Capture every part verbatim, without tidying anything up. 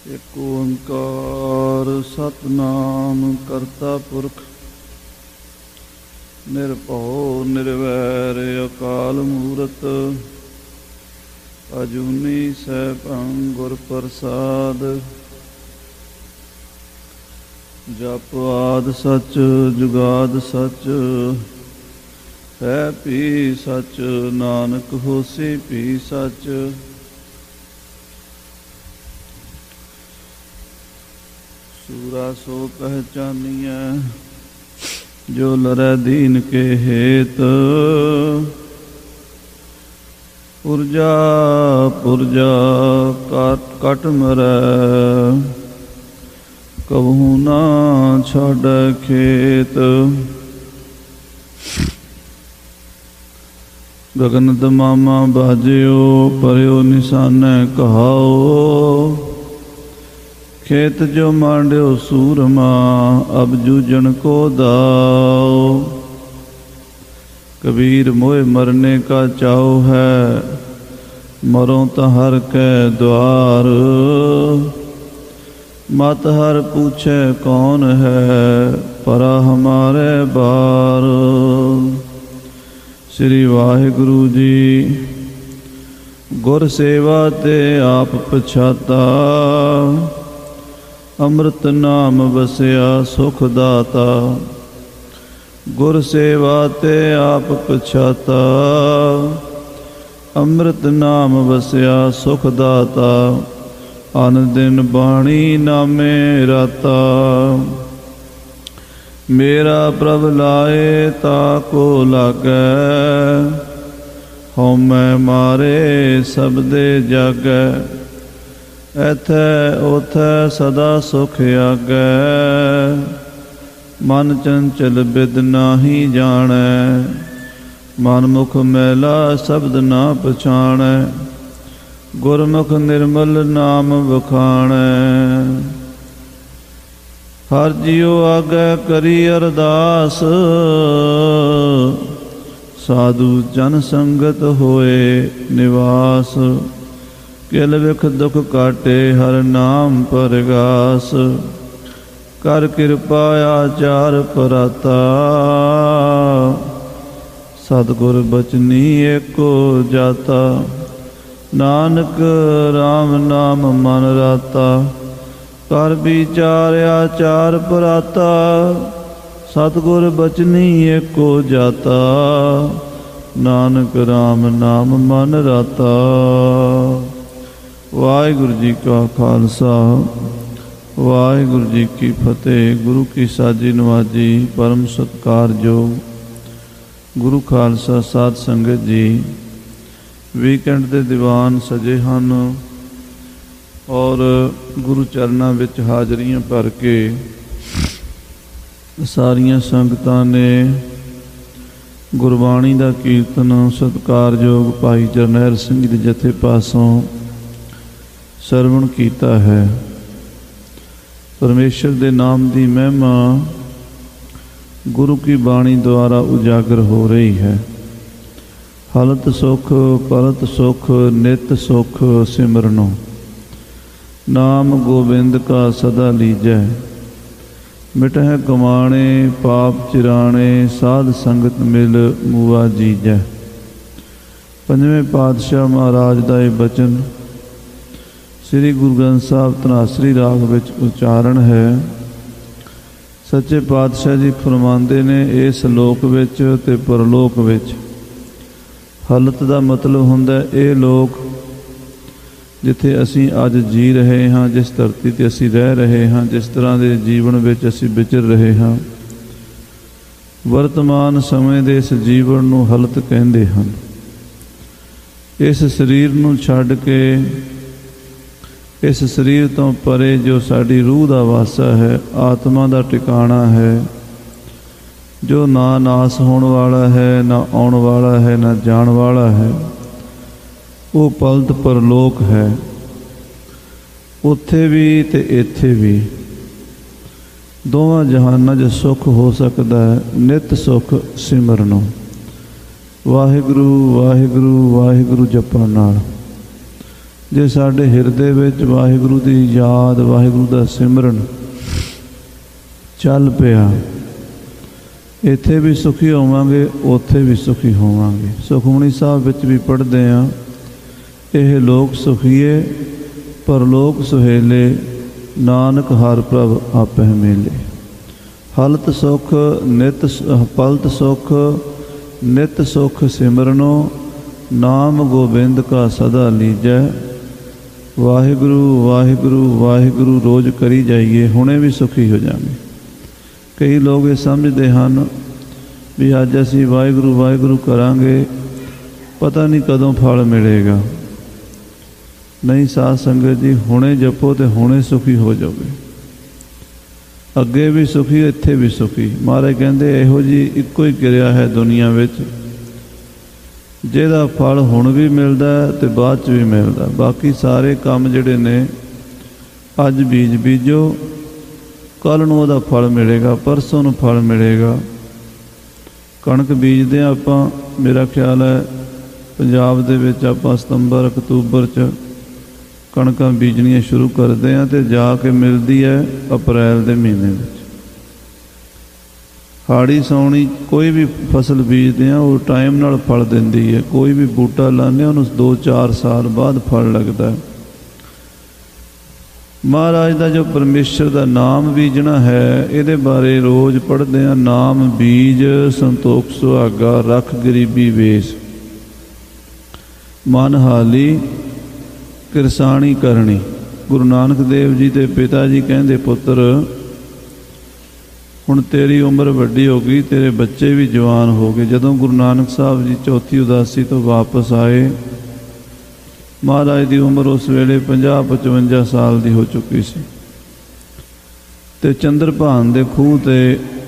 ਇੱਕ ਓੰਕਾਰ ਸਤਿਨਾਮ ਕਰਤਾ ਪੁਰਖ ਨਿਰਭਉ ਨਿਰਵੈਰ ਅਕਾਲ ਮੂਰਤ ਅਜੂਨੀ ਸੈਭੰ ਗੁਰ ਪ੍ਰਸਾਦ। ਜਪ ਆਦਿ ਸਚ ਜੁਗਾਦਿ ਸਚ ਹੈ ਭੀ ਸਚ ਨਾਨਕ ਹੋਸੀ ਭੀ ਸਚ। ਸੂਰਾ ਸੋ ਪਹਿਚਾਨੀਐ ਜੋ ਲਰੈ ਦੀਨ ਕੇ ਹੇਤ। ਪੁਰਜਾ ਪੁਰਜਾ ਕਟ ਕਟ ਮਰੈ ਕਬਹੂ ਨਾ ਛਾਡੈ ਖੇਤ। ਗਗਨ ਦਮਾਮਾ ਬਾਜਿਓ ਪਰਿਓ ਨਿਸ਼ਾਨੈ ਕਹਾਓ। ਖੇਤ ਜੋ ਮਾਂਡਿਓ ਸੂਰਮਾ ਅਬ ਜੂਝਣ ਕੋ ਦਾਓ। ਕਬੀਰ ਮੋਹਿ ਮਰਨੇ ਕਾ ਚਾਉ ਹੈ ਮਰੋ ਤਾਂ ਹਰ ਕੈ ਦੁਆਰ। ਮਤ ਹਰ ਪੂਛੈ ਕੌਣ ਹੈ ਪਰਾ ਹਮਾਰੇ ਬਾਰ। ਸ੍ਰੀ ਵਾਹਿਗੁਰੂ ਜੀ। ਗੁਰ ਸੇਵਾ ਤੇ ਆਪ ਪਛਾਤਾ ਅੰਮ੍ਰਿਤ ਨਾਮ ਵਸਿਆ ਸੁਖ ਦਾਤਾ। ਗੁਰ ਸੇਵਾ ਤੇ ਆਪ ਪਛਾਤਾ ਅੰਮ੍ਰਿਤ ਨਾਮ ਵਸਿਆ ਸੁਖ ਦਾਤਾ। ਅਨ ਦਿਨ ਬਾਣੀ ਨਾਮੇ ਰਾਤਾ। ਮੇਰਾ ਪ੍ਰਭ ਲਾਏ ਤਾ ਕੋ ਲਾਗੈ ਹਉਮੈ ਮਾਰੇ ਸਬਦੇ ਜਾਗੈ। ਐਥੈ ਓਥੈ ਸਦਾ ਸੁਖ ਆਗੈ ਮਨ ਚੰਚਲ ਬਿਦ ਨਾਹੀ ਜਾਣੈ। ਮਨ ਮੁਖ ਮੈਲਾ ਸ਼ਬਦ ਨਾ ਪਛਾਣੈ ਗੁਰਮੁਖ ਨਿਰਮਲ ਨਾਮ ਵਖਾਣੈ। ਹਰ ਜੀਉ ਆਗੈ ਕਰੀ ਅਰਦਾਸ ਸਾਧੂ ਜਨ ਸੰਗਤ ਹੋਏ ਨਿਵਾਸ। ਕਿਲ ਵਿਖ ਦੁਖ ਕਾਟੇ ਹਰ ਨਾਮ ਪਰਗਾਸ। ਕਰ ਕਿਰਪਾ ਆਚਾਰ ਪਰਾਤਾ ਸਤਿਗੁਰ ਬਚਨੀ ਏਕੋ ਜਾਤਾ। ਨਾਨਕ ਰਾਮ ਨਾਮ ਮਨ ਰਾਤਾ ਕਰ ਵਿਚਾਰ ਆਚਾਰ ਪਰਾਤਾ। ਸਤਿਗੁਰ ਬਚਨੀ ਏਕੋ ਜਾਤਾ ਨਾਨਕ ਰਾਮ ਨਾਮ ਮਨ ਰਾਤਾ। ਵਾਹਿਗੁਰੂ ਜੀ ਕਾ ਖਾਲਸਾ ਵਾਹਿਗੁਰੂ ਜੀ ਕੀ ਫਤਿਹ। ਗੁਰੂ ਕੀ ਸਾਜੀ ਨਵਾਜੀ ਪਰਮ ਸਤਿਕਾਰਯੋਗ ਗੁਰੂ ਖਾਲਸਾ ਸਾਧ ਸੰਗਤ ਜੀ। ਵੀਕਐਂਡ ਦੇ ਦੀਵਾਨ ਸਜੇ ਹਨ ਔਰ ਗੁਰੂ ਚਰਨਾਂ ਵਿੱਚ ਹਾਜ਼ਰੀਆਂ ਭਰ ਕੇ ਸਾਰੀਆਂ ਸੰਗਤਾਂ ਨੇ ਗੁਰਬਾਣੀ ਦਾ ਕੀਰਤਨ ਸਤਿਕਾਰਯੋਗ ਭਾਈ ਜਰਨੈਲ ਸਿੰਘ ਦੇ ਜਥੇ ਪਾਸੋਂ ਸਰਵਣ ਕੀਤਾ ਹੈ। ਪਰਮੇਸ਼ਰ ਦੇ ਨਾਮ ਦੀ ਮਹਿਮਾ ਗੁਰੂ ਕੀ ਬਾਣੀ ਦੁਆਰਾ ਉਜਾਗਰ ਹੋ ਰਹੀ ਹੈ। ਹਲਤ ਸੁਖ ਪਰਤ ਸੁਖ ਨਿਤ ਸੁਖ ਸਿਮਰਨੋ ਨਾਮ ਗੋਬਿੰਦ ਕਾ ਸਦਾ ਲੀਜੈ। ਮਿਟਹਿ ਕਮਾਣੇ ਪਾਪ ਚਿਰਾਣੇ ਸਾਧ ਸੰਗਤ ਮਿਲ ਮੂਆ ਜੀਜੈ। ਪੰਜਵੇਂ ਪਾਤਸ਼ਾਹ ਮਹਾਰਾਜ ਦਾ ਇਹ ਬਚਨ ਸ੍ਰੀ ਗੁਰੂ ਗ੍ਰੰਥ ਸਾਹਿਬ ਧਨਾਸਰੀ ਰਾਗ ਵਿੱਚ ਉਚਾਰਨ ਹੈ। ਸੱਚੇ ਪਾਤਸ਼ਾਹ ਜੀ ਫਰਮਾਉਂਦੇ ਨੇ ਇਸ ਲੋਕ ਵਿੱਚ ਤੇ ਪਰਲੋਕ ਵਿੱਚ। ਹਾਲਤ ਦਾ ਮਤਲਬ ਹੁੰਦਾ ਇਹ ਲੋਕ ਜਿੱਥੇ ਅਸੀਂ ਅੱਜ ਜੀ ਰਹੇ ਹਾਂ, ਜਿਸ ਧਰਤੀ 'ਤੇ ਅਸੀਂ ਰਹਿ ਰਹੇ ਹਾਂ, ਜਿਸ ਤਰ੍ਹਾਂ ਦੇ ਜੀਵਨ ਵਿੱਚ ਅਸੀਂ ਵਿਚਰ ਰਹੇ ਹਾਂ। ਵਰਤਮਾਨ ਸਮੇਂ ਦੇ ਇਸ ਜੀਵਨ ਨੂੰ ਹਾਲਤ ਕਹਿੰਦੇ ਹਨ। ਇਸ ਸਰੀਰ ਨੂੰ ਛੱਡ ਕੇ ਇਸ ਸਰੀਰ ਤੋਂ ਪਰੇ ਜੋ ਸਾਡੀ ਰੂਹ ਦਾ ਵਾਸਾ ਹੈ, ਆਤਮਾ ਦਾ ਟਿਕਾਣਾ ਹੈ, ਜੋ ਨਾ ਨਾਸ ਹੋਣ ਵਾਲਾ ਹੈ, ਨਾ ਆਉਣ ਵਾਲਾ ਹੈ, ਨਾ ਜਾਣ ਵਾਲਾ ਹੈ, ਉਹ ਪਲਤ ਪਰਲੋਕ ਹੈ। ਉੱਥੇ ਵੀ ਤੇ ਇੱਥੇ ਵੀ ਦੋਵਾਂ ਜਹਾਨਾਂ 'ਚ ਸੁੱਖ ਹੋ ਸਕਦਾ ਹੈ। ਨਿਤ ਸੁੱਖ ਸਿਮਰਨੋ ਵਾਹਿਗੁਰੂ ਵਾਹਿਗੁਰੂ ਵਾਹਿਗੁਰੂ ਜਪਣ ਨਾਲ जे साडे हिरदे विच वाहिगुरू की याद, वाहिगुरू का सिमरन चल पिया, इत्थे भी सुखी होवांगे, उत्थे भी सुखी होवांगे। सुखमनी साहब विच भी पढ़दे आ, यह लोक सुखीए परलोक सुहेले, नानक हर प्रभ आपै मेले। हलत सुख नित पलत सुख नित सुख सिमरनो, नाम गोबिंद का सदा लीजै। वाहिगुरू वाहिगुरू वाहिगुरू रोज़ करी जाइए, हुणे भी सुखी हो जाएंगे। कई लोग ये समझते हैं भी अज असी वाहिगुरू वाहिगुरू करांगे, पता नहीं कदों फल मिलेगा। नहीं साध संगत जी, हुणे जपो तो हुणे सुखी हो जाओगे, अगे भी सुखी इत्थे भी सुखी। महाराज कहते इहो जी इक्को ही किरिया है दुनिया विच, जिहदा फल हुण भी मिलदा ते बाद च भी मिलदा। बाकी सारे काम जिहड़े ने अज बीज बीजो, कल नूं उहदा फल मिलेगा, परसों नूं फल मिलेगा। कणक बीजदे आपां, मेरा ख्याल है पंजाब दे विच आपां सतंबर अक्तूबर च कणकां बीजणियां शुरू करते हैं तो जाके मिलती है अप्रैल के महीने में। हाड़ी सौनी कोई भी फसल बीजते हैं वो टाइम नाल फल दिंदी है। कोई भी बूटा लाने उन्होंने दो चार साल बाद फल लगता है। महाराज का जो परमेश्वर का नाम बीजना है, ये बारे रोज़ पढ़ते हैं। नाम बीज संतोख सुहागा, रख गरीबी वेश, मन हाली किरसानी करनी। गुरु नानक देव जी के पिता जी कहते, पुत्र हुण तेरी उम्र वड्डी हो गई, तेरे बच्चे भी जवान हो गए। जदों गुरु नानक साहब जी चौथी उदासी तो वापस आए, महाराज की उम्र उस वेले पंजाह पचवंजा साल की हो चुकी सी। ते चंद्रभान दे खूह ते,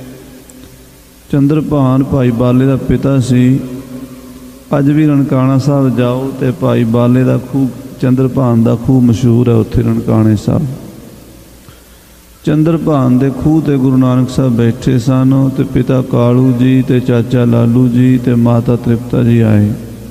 चंद्रभान भाई बाले का पिता सी। अज भी ननकाना साहब जाओ तो भाई बाले का खूह, चंद्रभान का खूह मशहूर है उत्थे ननकाने साहब। चंद्रभान के खूह ते गुरु नानक साहब बैठे सन, तो पिता कालू जी ते चाचा लालू जी ते माता तृप्ता जी आए।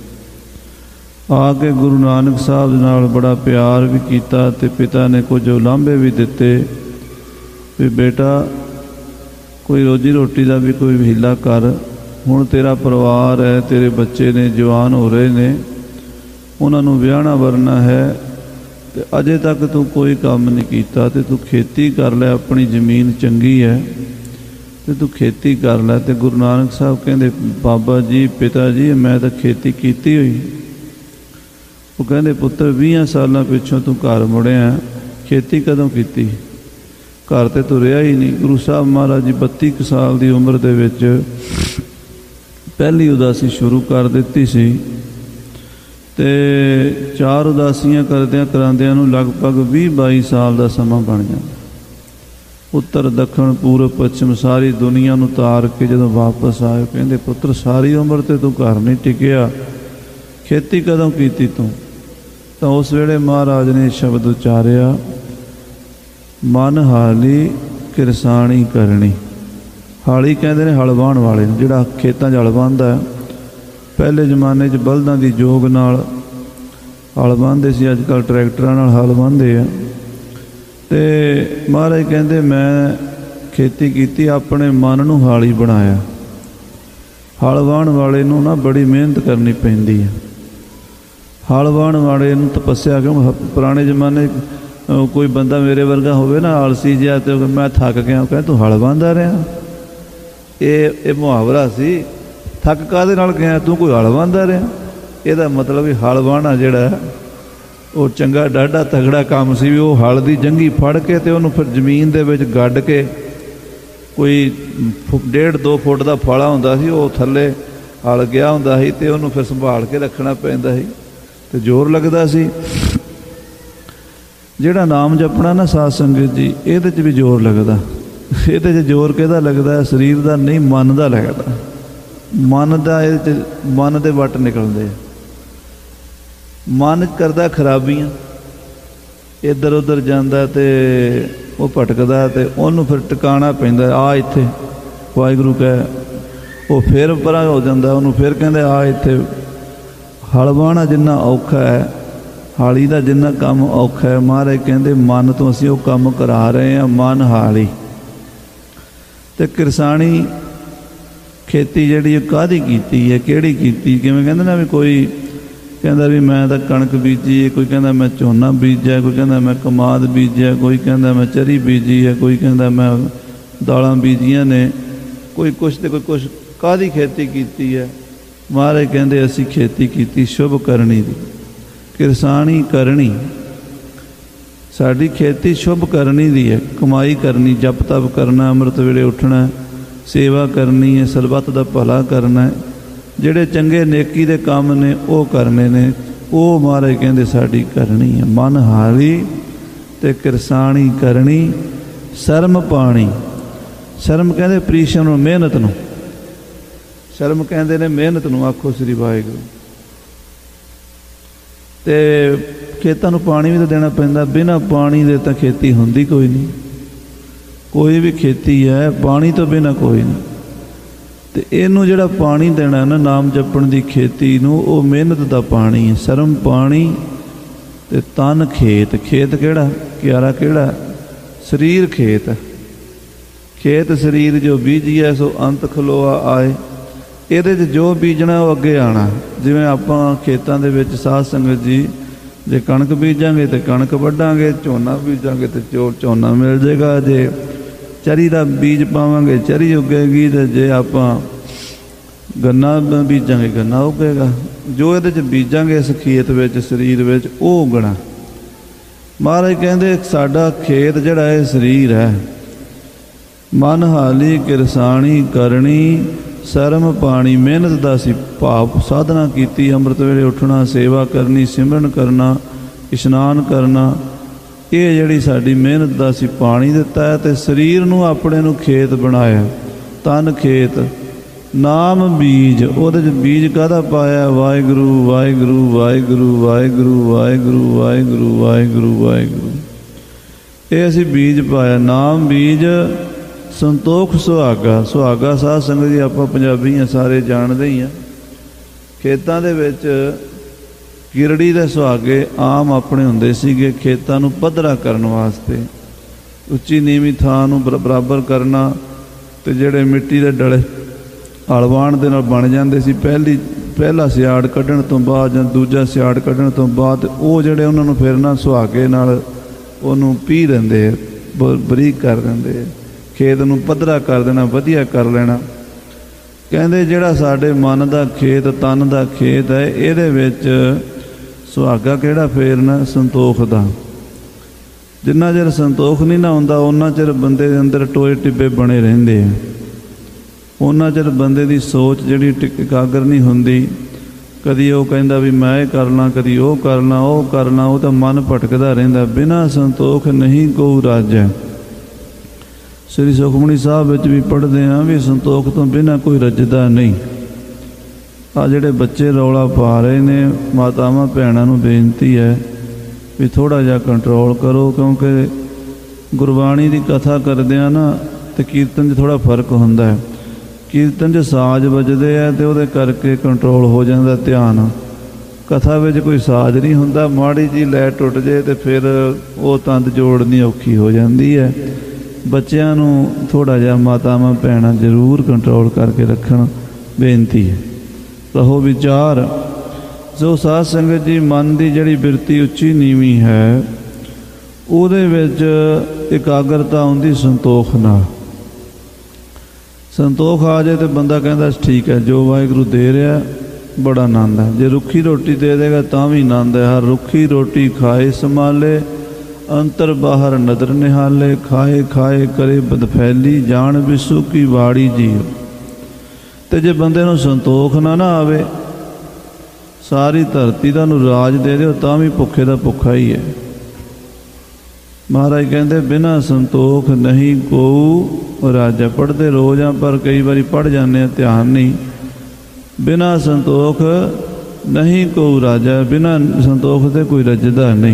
आके गुरु नानक साहब नाल बड़ा प्यार भी किया, ते पिता ने कुछ उलांभे भी दिते भी बेटा कोई रोजी रोटी का भी कोई हीला कर, हुण तेरा परिवार है, तेरे बच्चे ने जवान हो रहे ने, उन्होंने विआहना वरना है, तो अजे तक तू कोई काम नहीं किया, तो तू खेती कर लै, अपनी जमीन चंगी है तो तू खेती कर लै। तो गुरु नानक साहब कहते, बाबा जी पिता जी मैं तो खेती की हुई। वो कहते पुत्र बीस साल पिछों तू घर मुड़िया, खेती कदों की? घर तो तू रहा ही नहीं। गुरु साहब महाराज जी बत्ती साल की उम्र दे विच पहली उदासी शुरू कर दी सी, ते चार उदासियां करदियां करांदियां नूं लगभग भी बाई साल का समा बन जाता। उत्तर दक्षिण पूर्व पश्चिम सारी दुनिया नूं तार के जदों वापस आए, कहंदे पुत्र सारी उम्र ते तू घर नहीं टिकिया, खेती कदों कीती तू? तो उस वेले महाराज ने शब्द उचारिया, मन हाली किरसानी करनी। हाली कहते हैं हल वाहण वाले, जिहड़ा खेतां 'च हल वाहंदा है। पहले जमाने च बलदां दी जोग नाल हल वाहंदे सी, अजकल ट्रैक्टरां नाल हल वाहंदे आ। ते महाराज कहंदे मैं खेती कीती, अपने मन नूं हाली बनाया। हल वाहण वाले नूं ना बड़ी मेहनत करनी पैंदी है। हल वाहण वाले नूं तपस्या, क्यों पुराने जमाने कोई बंदा मेरे वर्गा होवे ना आलसी जिहा, ते मैं थक गया, कह तू हल वाहंदा रहा। ये मुहावरा सी, थक काहदे नाल गया, तू कोई हल वाहंदा रहा। ਇਹਦਾ मतलब भी हल वाहना ਜਿਹੜਾ ਉਹ ਚੰਗਾ ਡਾਢਾ ਤਗੜਾ ਕੰਮ ਸੀ। ਵੀ ਉਹ ਹਲ ਦੀ ਜੰਗੀ ਫੜ ਕੇ ਤੇ ਉਹਨੂੰ ਫਿਰ ਜ਼ਮੀਨ ਦੇ ਵਿੱਚ ਗੱਡ ਕੇ, ਕੋਈ ਡੇਢ ਦੋ ਫੁੱਟ ਦਾ ਫਾਲਾ ਹੁੰਦਾ ਸੀ, ਉਹ ਥੱਲੇ ਹਲ ਗਿਆ ਹੁੰਦਾ ਸੀ ਤੇ ਉਹਨੂੰ ਫਿਰ ਸੰਭਾਲ ਕੇ ਰੱਖਣਾ ਪੈਂਦਾ ਸੀ ਤੇ ਜ਼ੋਰ ਲੱਗਦਾ ਸੀ। ਜਿਹੜਾ ਨਾਮ ਜਪਣਾ ਨਾ ਸਾਧ ਸੰਗਤ ਜੀ, ਇਹਦੇ 'ਚ ਵੀ ਜ਼ੋਰ ਲੱਗਦਾ। ਇਹਦੇ 'ਚ ਜ਼ੋਰ ਕਿਹਦਾ ਲੱਗਦਾ? ਸਰੀਰ ਦਾ ਨਹੀਂ, ਮਨ ਦਾ ਲੱਗਦਾ। ਮਨ ਦਾ ਇਹਦੇ 'ਚ ਮਨ ਦੇ ਵੱਟ ਨਿਕਲਦੇ। मन करता खराबियां, इधर उधर जाता तो वह भटकता, तो उन्होंने फिर टिकाना पैंदा, आ इत्थे वाहिगुरू कह, वो फिर परा हो जाता, उन्होंने फिर कहते आ इत्थे। हल वाहना जिन्ना औखा है, ਹਾਲੀ ਦਾ ਜਿੰਨਾ ਕੰਮ ਔਖਾ ਹੈ, ਮਹਾਰਾਜ ਕਹਿੰਦੇ ਮਨ ਤੋਂ ਅਸੀਂ ਉਹ ਕੰਮ ਕਰਾ ਰਹੇ ਹਾਂ, ਮਨ ਹਾਲੀ। ਤੇ ਕਿਰਸਾਣੀ ਖੇਤੀ ਜਿਹੜੀ ਉਹ ਕਾਹਦੀ ਕੀਤੀ ਹੈ, ਕਿਹੜੀ ਕੀਤੀ? ਕਿਵੇਂ ਕਹਿੰਦੇ ਨਾ ਵੀ ਕੋਈ ਕਹਿੰਦਾ ਵੀ ਮੈਂ ਤਾਂ ਕਣਕ ਬੀਜੀ ਹੈ, ਕੋਈ ਕਹਿੰਦਾ ਮੈਂ ਝੋਨਾ ਬੀਜਿਆ, ਕੋਈ ਕਹਿੰਦਾ ਮੈਂ ਕਮਾਦ ਬੀਜਿਆ, ਕੋਈ ਕਹਿੰਦਾ ਮੈਂ ਚਰੀ ਬੀਜੀ ਹੈ, ਕੋਈ ਕਹਿੰਦਾ ਮੈਂ ਦਾਲਾਂ ਬੀਜੀਆਂ ਨੇ, ਕੋਈ ਕੁਛ ਤੇ ਕੋਈ ਕੁਛ। ਕਾਹਦੀ ਖੇਤੀ ਕੀਤੀ ਹੈ? ਮਹਾਰਾਜ ਕਹਿੰਦੇ ਅਸੀਂ ਖੇਤੀ ਕੀਤੀ ਸ਼ੁਭ ਕਰਨੀ ਦੀ, ਕਿਰਸਾਣੀ ਕਰਨੀ। ਸਾਡੀ ਖੇਤੀ ਸ਼ੁਭ ਕਰਨੀ ਦੀ ਹੈ, ਕਮਾਈ ਕਰਨੀ, ਜਪ ਤਪ ਕਰਨਾ, ਅੰਮ੍ਰਿਤ ਵੇਲੇ ਉੱਠਣਾ, ਸੇਵਾ ਕਰਨੀ ਹੈ, ਸਰਬੱਤ ਦਾ ਭਲਾ ਕਰਨਾ ਹੈ, ਜਿਹੜੇ ਚੰਗੇ ਨੇਕੀ ਦੇ ਕੰਮ ਨੇ ਉਹ ਕਰਨੇ ਨੇ, ਉਹ ਮਹਾਰਾਜ ਕਹਿੰਦੇ ਸਾਡੀ ਕਰਨੀ ਹੈ। ਮਨ ਹਾਲੀ ਤੇ ਕਿਰਸਾਣੀ ਕਰਨੀ, ਸ਼ਰਮ ਪਾਣੀ। ਸ਼ਰਮ ਕਹਿੰਦੇ ਪ੍ਰੀਸ਼ਮ ਨੂੰ, ਮਿਹਨਤ ਨੂੰ। ਸ਼ਰਮ ਕਹਿੰਦੇ ਨੇ ਮਿਹਨਤ ਨੂੰ। ਆਖੋ ਸ੍ਰੀ ਵਾਹਿਗੁਰੂ। ਤੇ ਖੇਤਾਂ ਨੂੰ ਪਾਣੀ ਵੀ ਤਾਂ ਦੇਣਾ ਪੈਂਦਾ, ਬਿਨਾਂ ਪਾਣੀ ਦੇ ਤਾਂ ਖੇਤੀ ਹੁੰਦੀ ਕੋਈ ਨਹੀਂ। ਕੋਈ ਵੀ ਖੇਤੀ ਹੈ ਪਾਣੀ ਤੋਂ ਬਿਨਾਂ ਕੋਈ ਨਹੀਂ। ਤੇ ਇਹਨੂੰ ਜਿਹੜਾ ਪਾਣੀ ਦੇਣਾ ਨਾ, ਨਾਮ ਜਪਣ ਦੀ ਖੇਤੀ ਨੂੰ, ਉਹ ਮਿਹਨਤ ਦਾ ਪਾਣੀ ਹੈ। ਸ਼ਰਮ ਪਾਣੀ ਤੇ ਤਨ ਖੇਤ। ਖੇਤ ਕਿਹੜਾ? ਕਿਆਰਾ ਕਿਹੜਾ? ਸਰੀਰ ਖੇਤ। ਖੇਤ ਸਰੀਰ ਜੋ ਬੀਜੀਐ ਸੋ ਅੰਤ ਖਲੋਆ ਆਏ। ਇਹਦੇ 'ਚ ਜੋ ਬੀਜਣਾ ਉਹ ਅੱਗੇ ਆਉਣਾ। ਜਿਵੇਂ ਆਪਾਂ ਖੇਤਾਂ ਦੇ ਵਿੱਚ ਸਾਧ ਸੰਗਤ ਜੀ ਜੇ ਕਣਕ ਬੀਜਾਂਗੇ ਤੇ ਕਣਕ ਵੱਢਾਂਗੇ, ਝੋਨਾ ਬੀਜਾਂਗੇ ਤੇ ਝੋ ਝੋਨਾ ਮਿਲ ਜਾਏਗਾ, ਜੇ ਚਰੀ ਦਾ ਬੀਜ ਪਾਵਾਂਗੇ ਚਰੀ ਉੱਗੇਗੀ, ਤੇ ਜੇ ਆਪਾਂ ਗੰਨਾ ਬੀਜਾਂਗੇ ਗੰਨਾ ਉੱਗੇਗਾ। ਜੋ ਇਹਦੇ 'ਚ ਬੀਜਾਂਗੇ ਇਸ ਖੇਤ ਵਿੱਚ, ਸਰੀਰ ਵਿੱਚ, ਉਹ ਉੱਗਣਾ। ਮਹਾਰਾਜ ਕਹਿੰਦੇ ਸਾਡਾ ਖੇਤ ਜਿਹੜਾ ਇਹ ਸਰੀਰ ਹੈ। ਮਨ ਹਾਲੀ ਕਿਰਸਾਣੀ ਕਰਨੀ, ਸ਼ਰਮ ਪਾਣੀ। ਮਿਹਨਤ ਦਾ ਅਸੀਂ ਭਾਵ ਸਾਧਨਾ ਕੀਤੀ, ਅੰਮ੍ਰਿਤ ਵੇਲੇ ਉੱਠਣਾ, ਸੇਵਾ ਕਰਨੀ, ਸਿਮਰਨ ਕਰਨਾ, ਇਸ਼ਨਾਨ ਕਰਨਾ, ਇਹ ਜਿਹੜੀ ਸਾਡੀ ਮਿਹਨਤ ਦਾ ਅਸੀਂ ਪਾਣੀ ਦਿੱਤਾ ਹੈ। ਤੇ ਸਰੀਰ ਨੂੰ ਆਪਣੇ ਨੂੰ ਖੇਤ ਬਣਾਇਆ, ਤਨ ਖੇਤ। ਨਾਮ ਬੀਜ, ਉਹਦੇ 'ਚ ਬੀਜ ਕਾਹਦਾ ਪਾਇਆ? ਵਾਹਿਗੁਰੂ ਵਾਹਿਗੁਰੂ ਵਾਹਿਗੁਰੂ ਵਾਹਿਗੁਰੂ ਵਾਹਿਗੁਰੂ ਵਾਹਿਗੁਰੂ ਵਾਹਿਗੁਰੂ ਵਾਹਿਗੁਰੂ। ਇਹ ਅਸੀਂ ਬੀਜ ਪਾਇਆ। ਨਾਮ ਬੀਜ ਸੰਤੋਖ ਸੁਹਾਗਾ। ਸੁਹਾਗਾ ਸਾਧ ਸੰਗਤ ਜੀ ਆਪਾਂ ਪੰਜਾਬੀ ਹਾਂ, ਸਾਰੇ ਜਾਣਦੇ ਹੀ ਹਾਂ। ਖੇਤਾਂ ਦੇ ਵਿੱਚ ਕਿਰੜੀ ਦੇ ਸੁਹਾਗੇ ਆਮ ਆਪਣੇ ਹੁੰਦੇ ਸੀਗੇ, ਖੇਤਾਂ ਨੂੰ ਪੱਧਰਾ ਕਰਨ ਵਾਸਤੇ, ਉੱਚੀ ਨੀਵੀਂ ਥਾਂ ਨੂੰ ਬਰਾਬਰ ਕਰਨਾ। ਤੇ ਜਿਹੜੇ ਮਿੱਟੀ ਦੇ ਡਲੇ ਹਲਵਾਣ ਦੇ ਨਾਲ ਬਣ ਜਾਂਦੇ ਸੀ, ਪਹਿਲੀ ਪਹਿਲਾ ਸਿਆੜ ਕੱਢਣ ਤੋਂ ਬਾਅਦ ਜਾਂ ਦੂਜਾ ਸਿਆੜ ਕੱਢਣ ਤੋਂ ਬਾਅਦ, ਉਹ ਜਿਹੜੇ ਉਹਨਾਂ ਨੂੰ ਫਿਰ ਨਾ ਸੁਹਾਗੇ ਨਾਲ ਉਹਨੂੰ ਪੀਹ ਦਿੰਦੇ, ਬਰੀਕ ਕਰ ਦਿੰਦੇ, ਖੇਤ ਨੂੰ ਪੱਧਰਾ ਕਰ ਦੇਣਾ, ਵਧੀਆ ਕਰ ਲੈਣਾ। ਕਹਿੰਦੇ ਜਿਹੜਾ ਸਾਡੇ ਮਨ ਦਾ ਖੇਤ, ਤਨ ਦਾ ਖੇਤ ਹੈ, ਇਹਦੇ ਵਿੱਚ ਸੁਹਾਗਾ ਕਿਹੜਾ ਫੇਰਨਾ? ਸੰਤੋਖ ਦਾ। ਜਿੰਨਾ ਚਿਰ ਸੰਤੋਖ ਨਹੀਂ ਨਾ ਹੁੰਦਾ, ਉਹਨਾਂ ਚਿਰ ਬੰਦੇ ਦੇ ਅੰਦਰ ਟੋਏ ਟਿੱਬੇ ਬਣੇ ਰਹਿੰਦੇ ਆ। ਉਹਨਾਂ ਚਿਰ ਬੰਦੇ ਦੀ ਸੋਚ ਜਿਹੜੀ ਇਕਾਗਰ ਨਹੀਂ ਹੁੰਦੀ। ਕਦੀ ਉਹ ਕਹਿੰਦਾ ਵੀ ਮੈਂ ਇਹ ਕਰ ਲਾਂ, ਕਦੀ ਉਹ ਕਰ ਲਾਂ, ਉਹ ਕਰ ਲਾਂ, ਉਹ ਤਾਂ ਮਨ ਭਟਕਦਾ ਰਹਿੰਦਾ। ਬਿਨਾਂ ਸੰਤੋਖ ਨਹੀਂ ਕੋ ਰਾਜੈ। ਸ੍ਰੀ ਸੁਖਮਨੀ ਸਾਹਿਬ ਵਿੱਚ ਵੀ ਪੜ੍ਹਦੇ ਹਾਂ ਵੀ ਸੰਤੋਖ ਤੋਂ ਬਿਨਾਂ ਕੋਈ ਰੱਜਦਾ ਨਹੀਂ। ਆ ਜਿਹੜੇ ਬੱਚੇ ਰੌਲਾ ਪਾ ਰਹੇ ਨੇ, ਮਾਤਾਵਾਂ ਭੈਣਾਂ ਨੂੰ ਬੇਨਤੀ ਹੈ ਵੀ ਥੋੜ੍ਹਾ ਜਿਹਾ ਕੰਟਰੋਲ ਕਰੋ, ਕਿਉਂਕਿ ਗੁਰਬਾਣੀ ਦੀ ਕਥਾ ਕਰਦਿਆਂ ਨਾ ਤੇ ਕੀਰਤਨ 'ਚ ਥੋੜ੍ਹਾ ਫਰਕ ਹੁੰਦਾ ਹੈ। ਕੀਰਤਨ 'ਚ ਸਾਜ਼ ਵੱਜਦੇ ਆ ਤੇ ਉਹਦੇ ਕਰਕੇ ਕੰਟਰੋਲ ਹੋ ਜਾਂਦਾ ਧਿਆਨ। ਕਥਾ ਵਿੱਚ ਕੋਈ ਸਾਜ਼ ਨਹੀਂ ਹੁੰਦਾ, ਮਾੜੀ ਜਿਹੀ ਲੈ ਟੁੱਟ ਜੇ ਤੇ ਫਿਰ ਉਹ ਤੰਦ ਜੋੜਨੀ ਔਖੀ ਹੋ ਜਾਂਦੀ ਹੈ। ਬੱਚਿਆਂ ਨੂੰ ਥੋੜ੍ਹਾ ਜਿਹਾ ਮਾਤਾਵਾਂ ਭੈਣਾਂ ਜ਼ਰੂਰ ਕੰਟਰੋਲ ਕਰਕੇ ਰੱਖਣ, ਬੇਨਤੀ ਹੈ। ਰਹੋ ਵਿਚਾਰ। ਜੋ ਸਾਧ ਸੰਗਤ ਜੀ ਮਨ ਦੀ ਜਿਹੜੀ ਬਿਰਤੀ ਉੱਚੀ ਨੀਵੀਂ ਹੈ, ਉਹਦੇ ਵਿੱਚ ਇਕਾਗਰਤਾ ਆਉਂਦੀ ਸੰਤੋਖ ਨਾਲ। ਸੰਤੋਖ ਆ ਜਾਏ ਤੇ ਬੰਦਾ ਕਹਿੰਦਾ ਠੀਕ ਹੈ, ਜੋ ਵਾਹਿਗੁਰੂ ਦੇ ਰਿਹਾ ਬੜਾ ਆਨੰਦ ਹੈ। ਜੇ ਰੁੱਖੀ ਰੋਟੀ ਦੇ ਦੇਗਾ ਤਾਂ ਵੀ ਆਨੰਦ ਹੈ। ਹਰ ਰੁੱਖੀ ਰੋਟੀ ਖਾਏ ਸੰਭਾਲੇ, ਅੰਤਰ ਬਾਹਰ ਨਦਰ ਨਿਹਾਲੇ, ਖਾਏ ਖਾਏ ਕਰੇ ਬਦਫੈਲੀ, ਜਾਣ ਵਿਸੂ ਕੀ ਵਾੜੀ ਜੀਵ। ਤੇ ਜੇ ਬੰਦੇ ਨੂੰ ਸੰਤੋਖ ਨਾ ਨਾ ਆਵੇ, ਸਾਰੀ ਧਰਤੀ ਦਾ ਨੂੰ ਰਾਜ ਦੇ ਦਿਓ ਤਾਂ ਵੀ ਭੁੱਖੇ ਦਾ ਭੁੱਖਾ ਹੀ ਹੈ। ਮਹਾਰਾਜ ਕਹਿੰਦੇ ਬਿਨਾਂ ਸੰਤੋਖ ਨਹੀਂ ਕੋ ਰਾਜਾ। ਪੜ੍ਹਦੇ ਰੋਜ਼ ਆ ਪਰ ਕਈ ਵਾਰੀ ਪੜ੍ਹ ਜਾਂਦੇ ਆ, ਧਿਆਨ ਨਹੀਂ। ਬਿਨਾਂ ਸੰਤੋਖ ਨਹੀਂ ਕੋ ਰਾਜਾ। ਬਿਨਾਂ ਸੰਤੋਖ ਤੇ ਕੋਈ ਰੱਜਦਾ ਨਹੀਂ।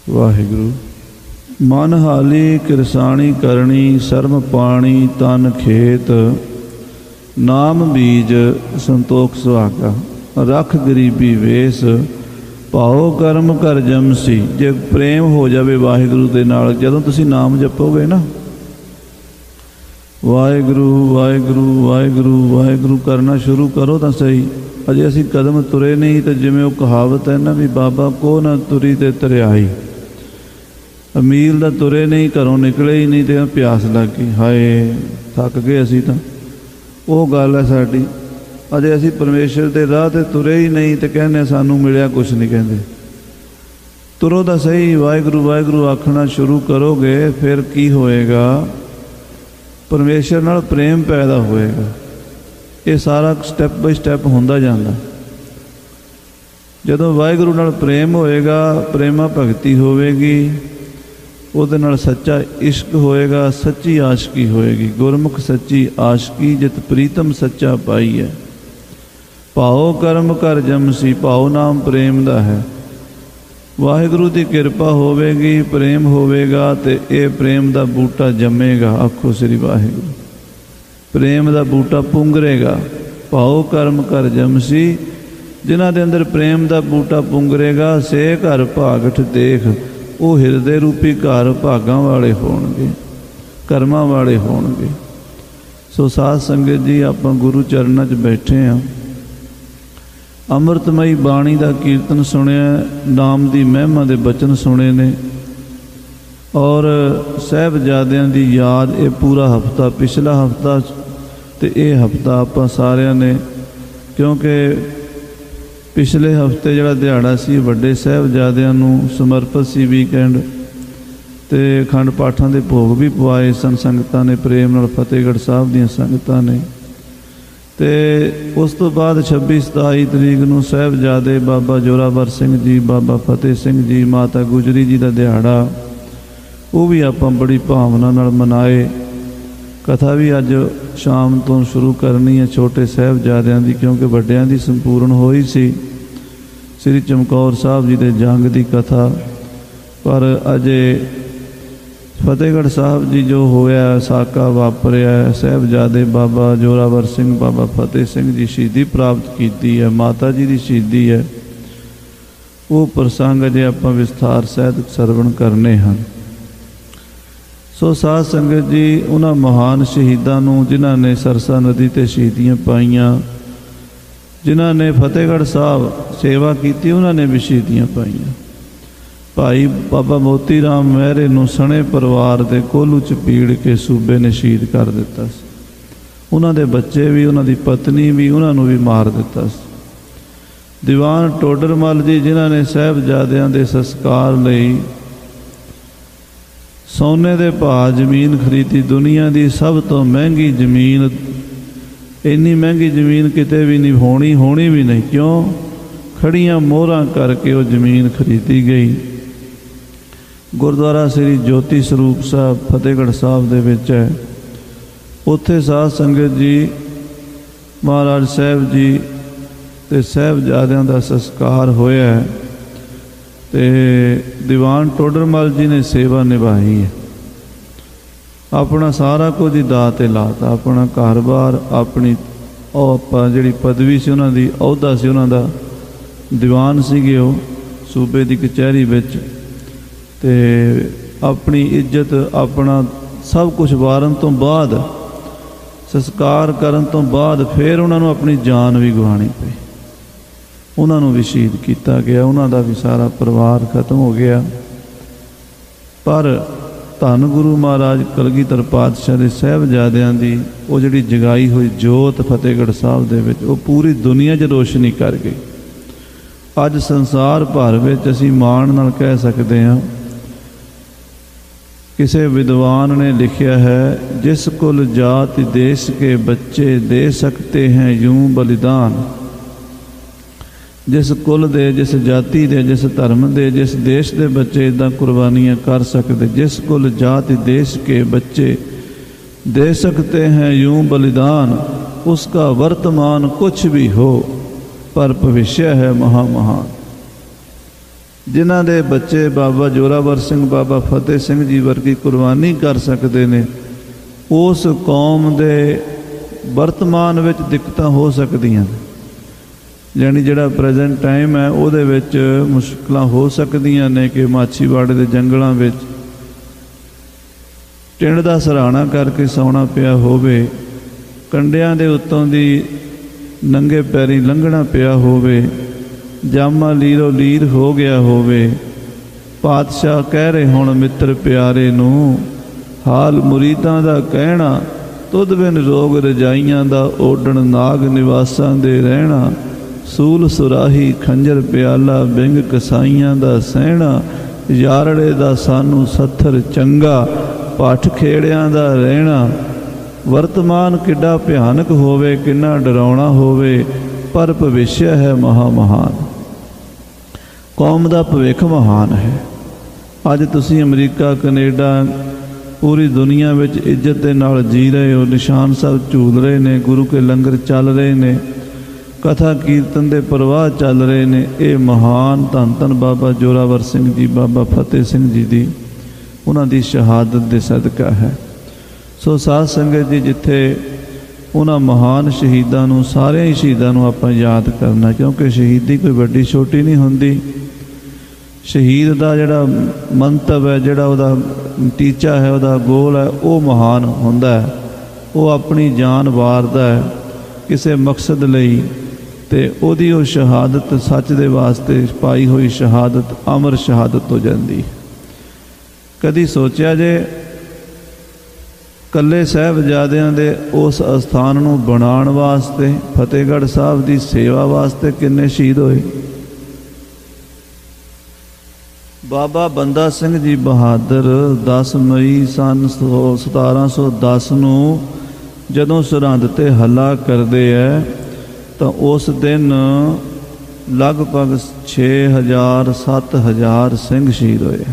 वाहिगुरु। मन हाली किरसाणी करनी, शर्म पाणी तन खेत, नाम बीज संतोख सुहागा, रख गरीबी वेस, भाओ कर्म कर जमसी। जे प्रेम हो जाए वाहिगुरु दे नाल, जदों तुसीं नाम जपोगे ना, वाहिगुरु वाहिगुरु वाहिगुरु वाहिगुरु करना शुरू करो तो सही। अजे असी कदम तुरे नहीं तो जिमें वो कहावत है ना भी बाबा को ना तुरी ते तरियाई, अमील दा तुरे नहीं, घरों निकले ही नहीं तो प्यास लग गई, हाय थक गए असी तो, वो गल है साडी। अजे असी परमेश्वर के राह ते तुरे ही नहीं तो कहने सानू मिलिया कुछ नहीं, कहते तुरो तो सही, वाहिगुरु वाहिगुरु आखना शुरू करोगे फिर की होएगा, परमेश्वर नाल प्रेम पैदा होएगा। ये सारा स्टैप बाई स्टैप होंदा जांदा। जदों वाहिगुरु नाल प्रेम होएगा, प्रेमा भगती होवेगी, उहदे नाल सच्चा इश्क होएगा, सच्ची आशकी होएगी। गुरमुख सच्ची आशकी जित प्रीतम सच्चा पाई है। भाओ कर्म कर जमसी, भाओ नाम प्रेम दा है। वाहिगुरु की कृपा होवेगी, प्रेम होवेगा तो ये प्रेम का बूटा जमेगा। आखो श्री वाहिगुरु। प्रेम का बूटा पुंगरेगा। भाओ कर्म कर जमसी, जिन्हां दे अंदर प्रेम का बूटा पुंगरेगा, से घर भागठ देख, वो हिरदे रूपी घर भागां वाले होणगे, कर्मां वाले होणगे। सो साध संगत जी, आपां गुरु चरनां च बैठे हाँ, अमृतमई बाणी का कीर्तन सुनिया, नाम की महिमा के बचन सुने ने, और साहिबजादियां की याद। ये पूरा हफ्ता, पिछला हफ्ता तो ये हफ्ता आप सारिਆਂ ने, क्योंकि पिछले हफ्ते जिहड़ा दिहाड़ा सी वड्डे साहिबजादियां नूं समर्पित सी वीकेंड, ते अखंड पाठां दे भोग भी पवाए सन संगतां ने, प्रेम नाल फतेहगढ़ साहब दीयां संगतां ने। तो उस तो बाद छब्बी सताई तरीक नूं साहिबजादे बाबा जोरावर सिंह जी, बाबा फतेह सिंह जी, माता गुजरी जी का दिहाड़ा, वो भी आप बड़ी भावना नाल मनाए। कथा भी अज शाम तो शुरू करनी है छोटे साहिबजादियां दी, क्योंकि वड्डियां दी संपूर्ण होई सी श्री चमकौर साहब जी के जंग की कथा। पर अजे फतेहगढ़ साहब जी जो होया साका वापरिया, साहिबजादे बाबा जोरावर सिंह, बाबा फतेह सिंह जी शहीदी प्राप्त की है, माता जी की शहीदी है, वो प्रसंग अजे आप विस्तार सहित सरवण करने हैं। सो साध संगत जी, उन्होंने महान शहीदों नूं जिन्हां ने सरसा नदी ते शहीदियां पाईयां, जिन्हां ने फतेहगढ़ साहब सेवा की, उन्होंने भी शहीदियां पाईयां। भाई बाबा मोती राम महरे नूं सणे परिवार के कोलू च पीड़ के सूबे ने शहीद कर दिता। उन्हां दे बच्चे भी, उन्हां दी पत्नी भी, उन्होंने भी मार दिता। दीवान टोडरमल जी, जिन्हां ने साहिबजादियां दे संस्कार लई सोने दे भाव जमीन खरीदी, दुनिया की सब तो महंगी जमीन, इन्नी महंगी जमीन किते भी नहीं होनी, होनी भी नहीं। क्यों? खड़ियां मोहरां करके वो जमीन खरीदी गई। गुरुद्वारा श्री ज्योति स्वरूप साहब फतेहगढ़ साहब दे विच है, उत्थे साध संगत जी महाराज साहब जी ते साहिबजादियां दा संस्कार होया है, ते दीवान टोडरमल जी ने सेवा निभाई है। अपना सारा कुछ ही दाऽ ते लाता, अपना घर बार, अपनी जिहड़ी पदवी सी उन्हां दी, अहुदा सी उन्हां दा, दीवान सीगे वो सूबे की कचहरी विच, ते अपनी इज्जत अपना सब कुछ वारन तो बाद, संस्कार करन तो बाद फिर उन्होंने अपनी जान भी गवानी पई। उन्होंने भी शहीद किया गया, उन्होंने भी सारा परिवार खत्म हो गया। पर धन गुरु महाराज कलगीधर पातशाह के साहिबजादियां दी वो जिहड़ी जगाई हुई जोत फतेहगढ़ साहब दे विच, वो पूरी दुनिया च रोशनी कर गई। अज संसार भर विच असीं माण नाल कह सकते हैं, किसी विद्वान ने लिखा है, जिस कुल जाति देश के बच्चे दे सकते हैं यूं बलिदान। जिस कुल दे, जिस जाति दे, जिस धर्म दे, जिस देश के बच्चे इदा कुर्बानियाँ कर सकते, जिस कुल जाति देश के बच्चे दे सकते हैं यूं बलिदान, उसका वर्तमान कुछ भी हो पर भविष्य है महामहान। ਜਿਨ੍ਹਾਂ ਦੇ ਬੱਚੇ ਬਾਬਾ ਜ਼ੋਰਾਵਰ ਸਿੰਘ, ਬਾਬਾ ਫਤਿਹ ਸਿੰਘ ਜੀ ਵਰਗੀ ਕੁਰਬਾਨੀ ਕਰ ਸਕਦੇ ਨੇ, ਉਸ ਕੌਮ ਦੇ ਵਰਤਮਾਨ ਵਿੱਚ ਦਿੱਕਤਾਂ ਹੋ ਸਕਦੀਆਂ ਨੇ। ਯਾਨੀ ਜਿਹੜਾ ਪ੍ਰੈਜ਼ੈਂਟ ਟਾਈਮ ਹੈ ਉਹਦੇ ਵਿੱਚ ਮੁਸ਼ਕਲਾਂ ਹੋ ਸਕਦੀਆਂ ਨੇ ਕਿ ਮਾਛੀਵਾੜੇ ਦੇ ਜੰਗਲਾਂ ਵਿੱਚ ਟਿੰਡ ਦਾ ਸਰਾਣਾ ਕਰਕੇ ਸੌਣਾ ਪਿਆ ਹੋਵੇ, ਕੰਡਿਆਂ ਦੇ ਉੱਤੋਂ ਦੀ ਨੰਗੇ ਪੈਰੀਂ ਲੰਘਣਾ ਪਿਆ ਹੋਵੇ, ਜਾਮਾ ਲੀਰੋ ਲੀਰ ਹੋ ਗਿਆ ਹੋਵੇ। ਪਾਤਸ਼ਾਹ ਕਹਿ ਰਹੇ ਹੁਣ ਮਿੱਤਰ ਪਿਆਰੇ ਨੂੰ, ਹਾਲ ਮੁਰੀਦਾਂ ਦਾ ਕਹਿਣਾ, ਤੁਧ ਬਿਨ ਰੋਗ ਰਜਾਈਆਂ ਦਾ ਓਡਣ, ਨਾਗ ਨਿਵਾਸਾਂ ਦੇ ਰਹਿਣਾ, ਸੂਲ ਸੁਰਾਹੀ ਖੰਜਰ ਪਿਆਲਾ, ਬਿੰਗ ਕਸਾਈਆਂ ਦਾ ਸਹਿਣਾ, ਯਾਰੜੇ ਦਾ ਸਾਨੂੰ ਸੱਥਰ ਚੰਗਾ, ਪੱਠ ਖੇੜਿਆਂ ਦਾ ਰਹਿਣਾ। ਵਰਤਮਾਨ ਕਿੱਡਾ ਭਿਆਨਕ ਹੋਵੇ, ਕਿੰਨਾ ਡਰਾਉਣਾ ਹੋਵੇ, ਪਰ ਭਵਿੱਖਿਆ ਹੈ ਮਹਾ ਮਹਾਨ। ਕੌਮ ਦਾ ਭਵਿੱਖ ਮਹਾਨ ਹੈ। ਅੱਜ ਤੁਸੀਂ ਅਮਰੀਕਾ, ਕੈਨੇਡਾ, ਪੂਰੀ ਦੁਨੀਆ ਵਿੱਚ ਇੱਜ਼ਤ ਦੇ ਨਾਲ ਜੀ ਰਹੇ ਹੋ। ਨਿਸ਼ਾਨ ਸਾਹਿਬ ਝੂਲ ਰਹੇ ਨੇ, ਗੁਰੂ ਕੇ ਲੰਗਰ ਚੱਲ ਰਹੇ ਨੇ, ਕਥਾ ਕੀਰਤਨ ਦੇ ਪ੍ਰਵਾਹ ਚੱਲ ਰਹੇ ਨੇ। ਇਹ ਮਹਾਨ ਧੰਨ ਧੰਨ ਬਾਬਾ ਜ਼ੋਰਾਵਰ ਸਿੰਘ ਜੀ, ਬਾਬਾ ਫਤਿਹ ਸਿੰਘ ਜੀ ਦੀ ਉਹਨਾਂ ਦੀ ਸ਼ਹਾਦਤ ਦੇ ਸਦਕਾ ਹੈ। ਸੋ ਸਾਧ ਸੰਗਤ ਜੀ, ਜਿੱਥੇ ਉਹਨਾਂ ਮਹਾਨ ਸ਼ਹੀਦਾਂ ਨੂੰ, ਸਾਰਿਆਂ ਹੀ ਸ਼ਹੀਦਾਂ ਨੂੰ ਆਪਾਂ ਯਾਦ ਕਰਨਾ, ਕਿਉਂਕਿ ਸ਼ਹੀਦੀ ਕੋਈ ਵੱਡੀ ਛੋਟੀ ਨਹੀਂ ਹੁੰਦੀ। ਸ਼ਹੀਦ ਦਾ ਜਿਹੜਾ ਮੰਤਵ ਹੈ, ਜਿਹੜਾ ਉਹਦਾ ਟੀਚਾ ਹੈ, ਉਹਦਾ ਗੋਲ ਹੈ, ਉਹ ਮਹਾਨ ਹੁੰਦਾ ਹੈ। ਉਹ ਆਪਣੀ ਜਾਨ ਵਾਰਦਾ ਹੈ ਕਿਸੇ ਮਕਸਦ ਲਈ, ਅਤੇ ਉਹਦੀ ਉਹ ਸ਼ਹਾਦਤ ਸੱਚ ਦੇ ਵਾਸਤੇ ਪਾਈ ਹੋਈ ਸ਼ਹਾਦਤ ਅਮਰ ਸ਼ਹਾਦਤ ਹੋ ਜਾਂਦੀ। ਕਦੀ ਸੋਚਿਆ ਜੇ ਕੱਲੇ ਸਾਹਿਬਜ਼ਾਦਿਆਂ ਦੇ ਉਸ ਅਸਥਾਨ ਨੂੰ ਬਣਾਉਣ ਵਾਸਤੇ, ਫਤਿਹਗੜ੍ਹ ਸਾਹਿਬ ਦੀ ਸੇਵਾ ਵਾਸਤੇ ਕਿੰਨੇ ਸ਼ਹੀਦ ਹੋਏ? ਬਾਬਾ ਬੰਦਾ ਸਿੰਘ ਜੀ ਬਹਾਦਰ ਦਸ ਮਈ ਸੰਨ ਸਤਾਰਾਂ ਸੌ ਦਸ ਨੂੰ ਜਦੋਂ ਸਰਹੰਦ 'ਤੇ ਹੱਲਾ ਕਰਦੇ ਹੈ ਤਾਂ ਉਸ ਦਿਨ ਲਗਭਗ ਛੇ ਹਜ਼ਾਰ ਸੱਤ ਹਜ਼ਾਰ ਸਿੰਘ ਸ਼ਹੀਦ ਹੋਏ।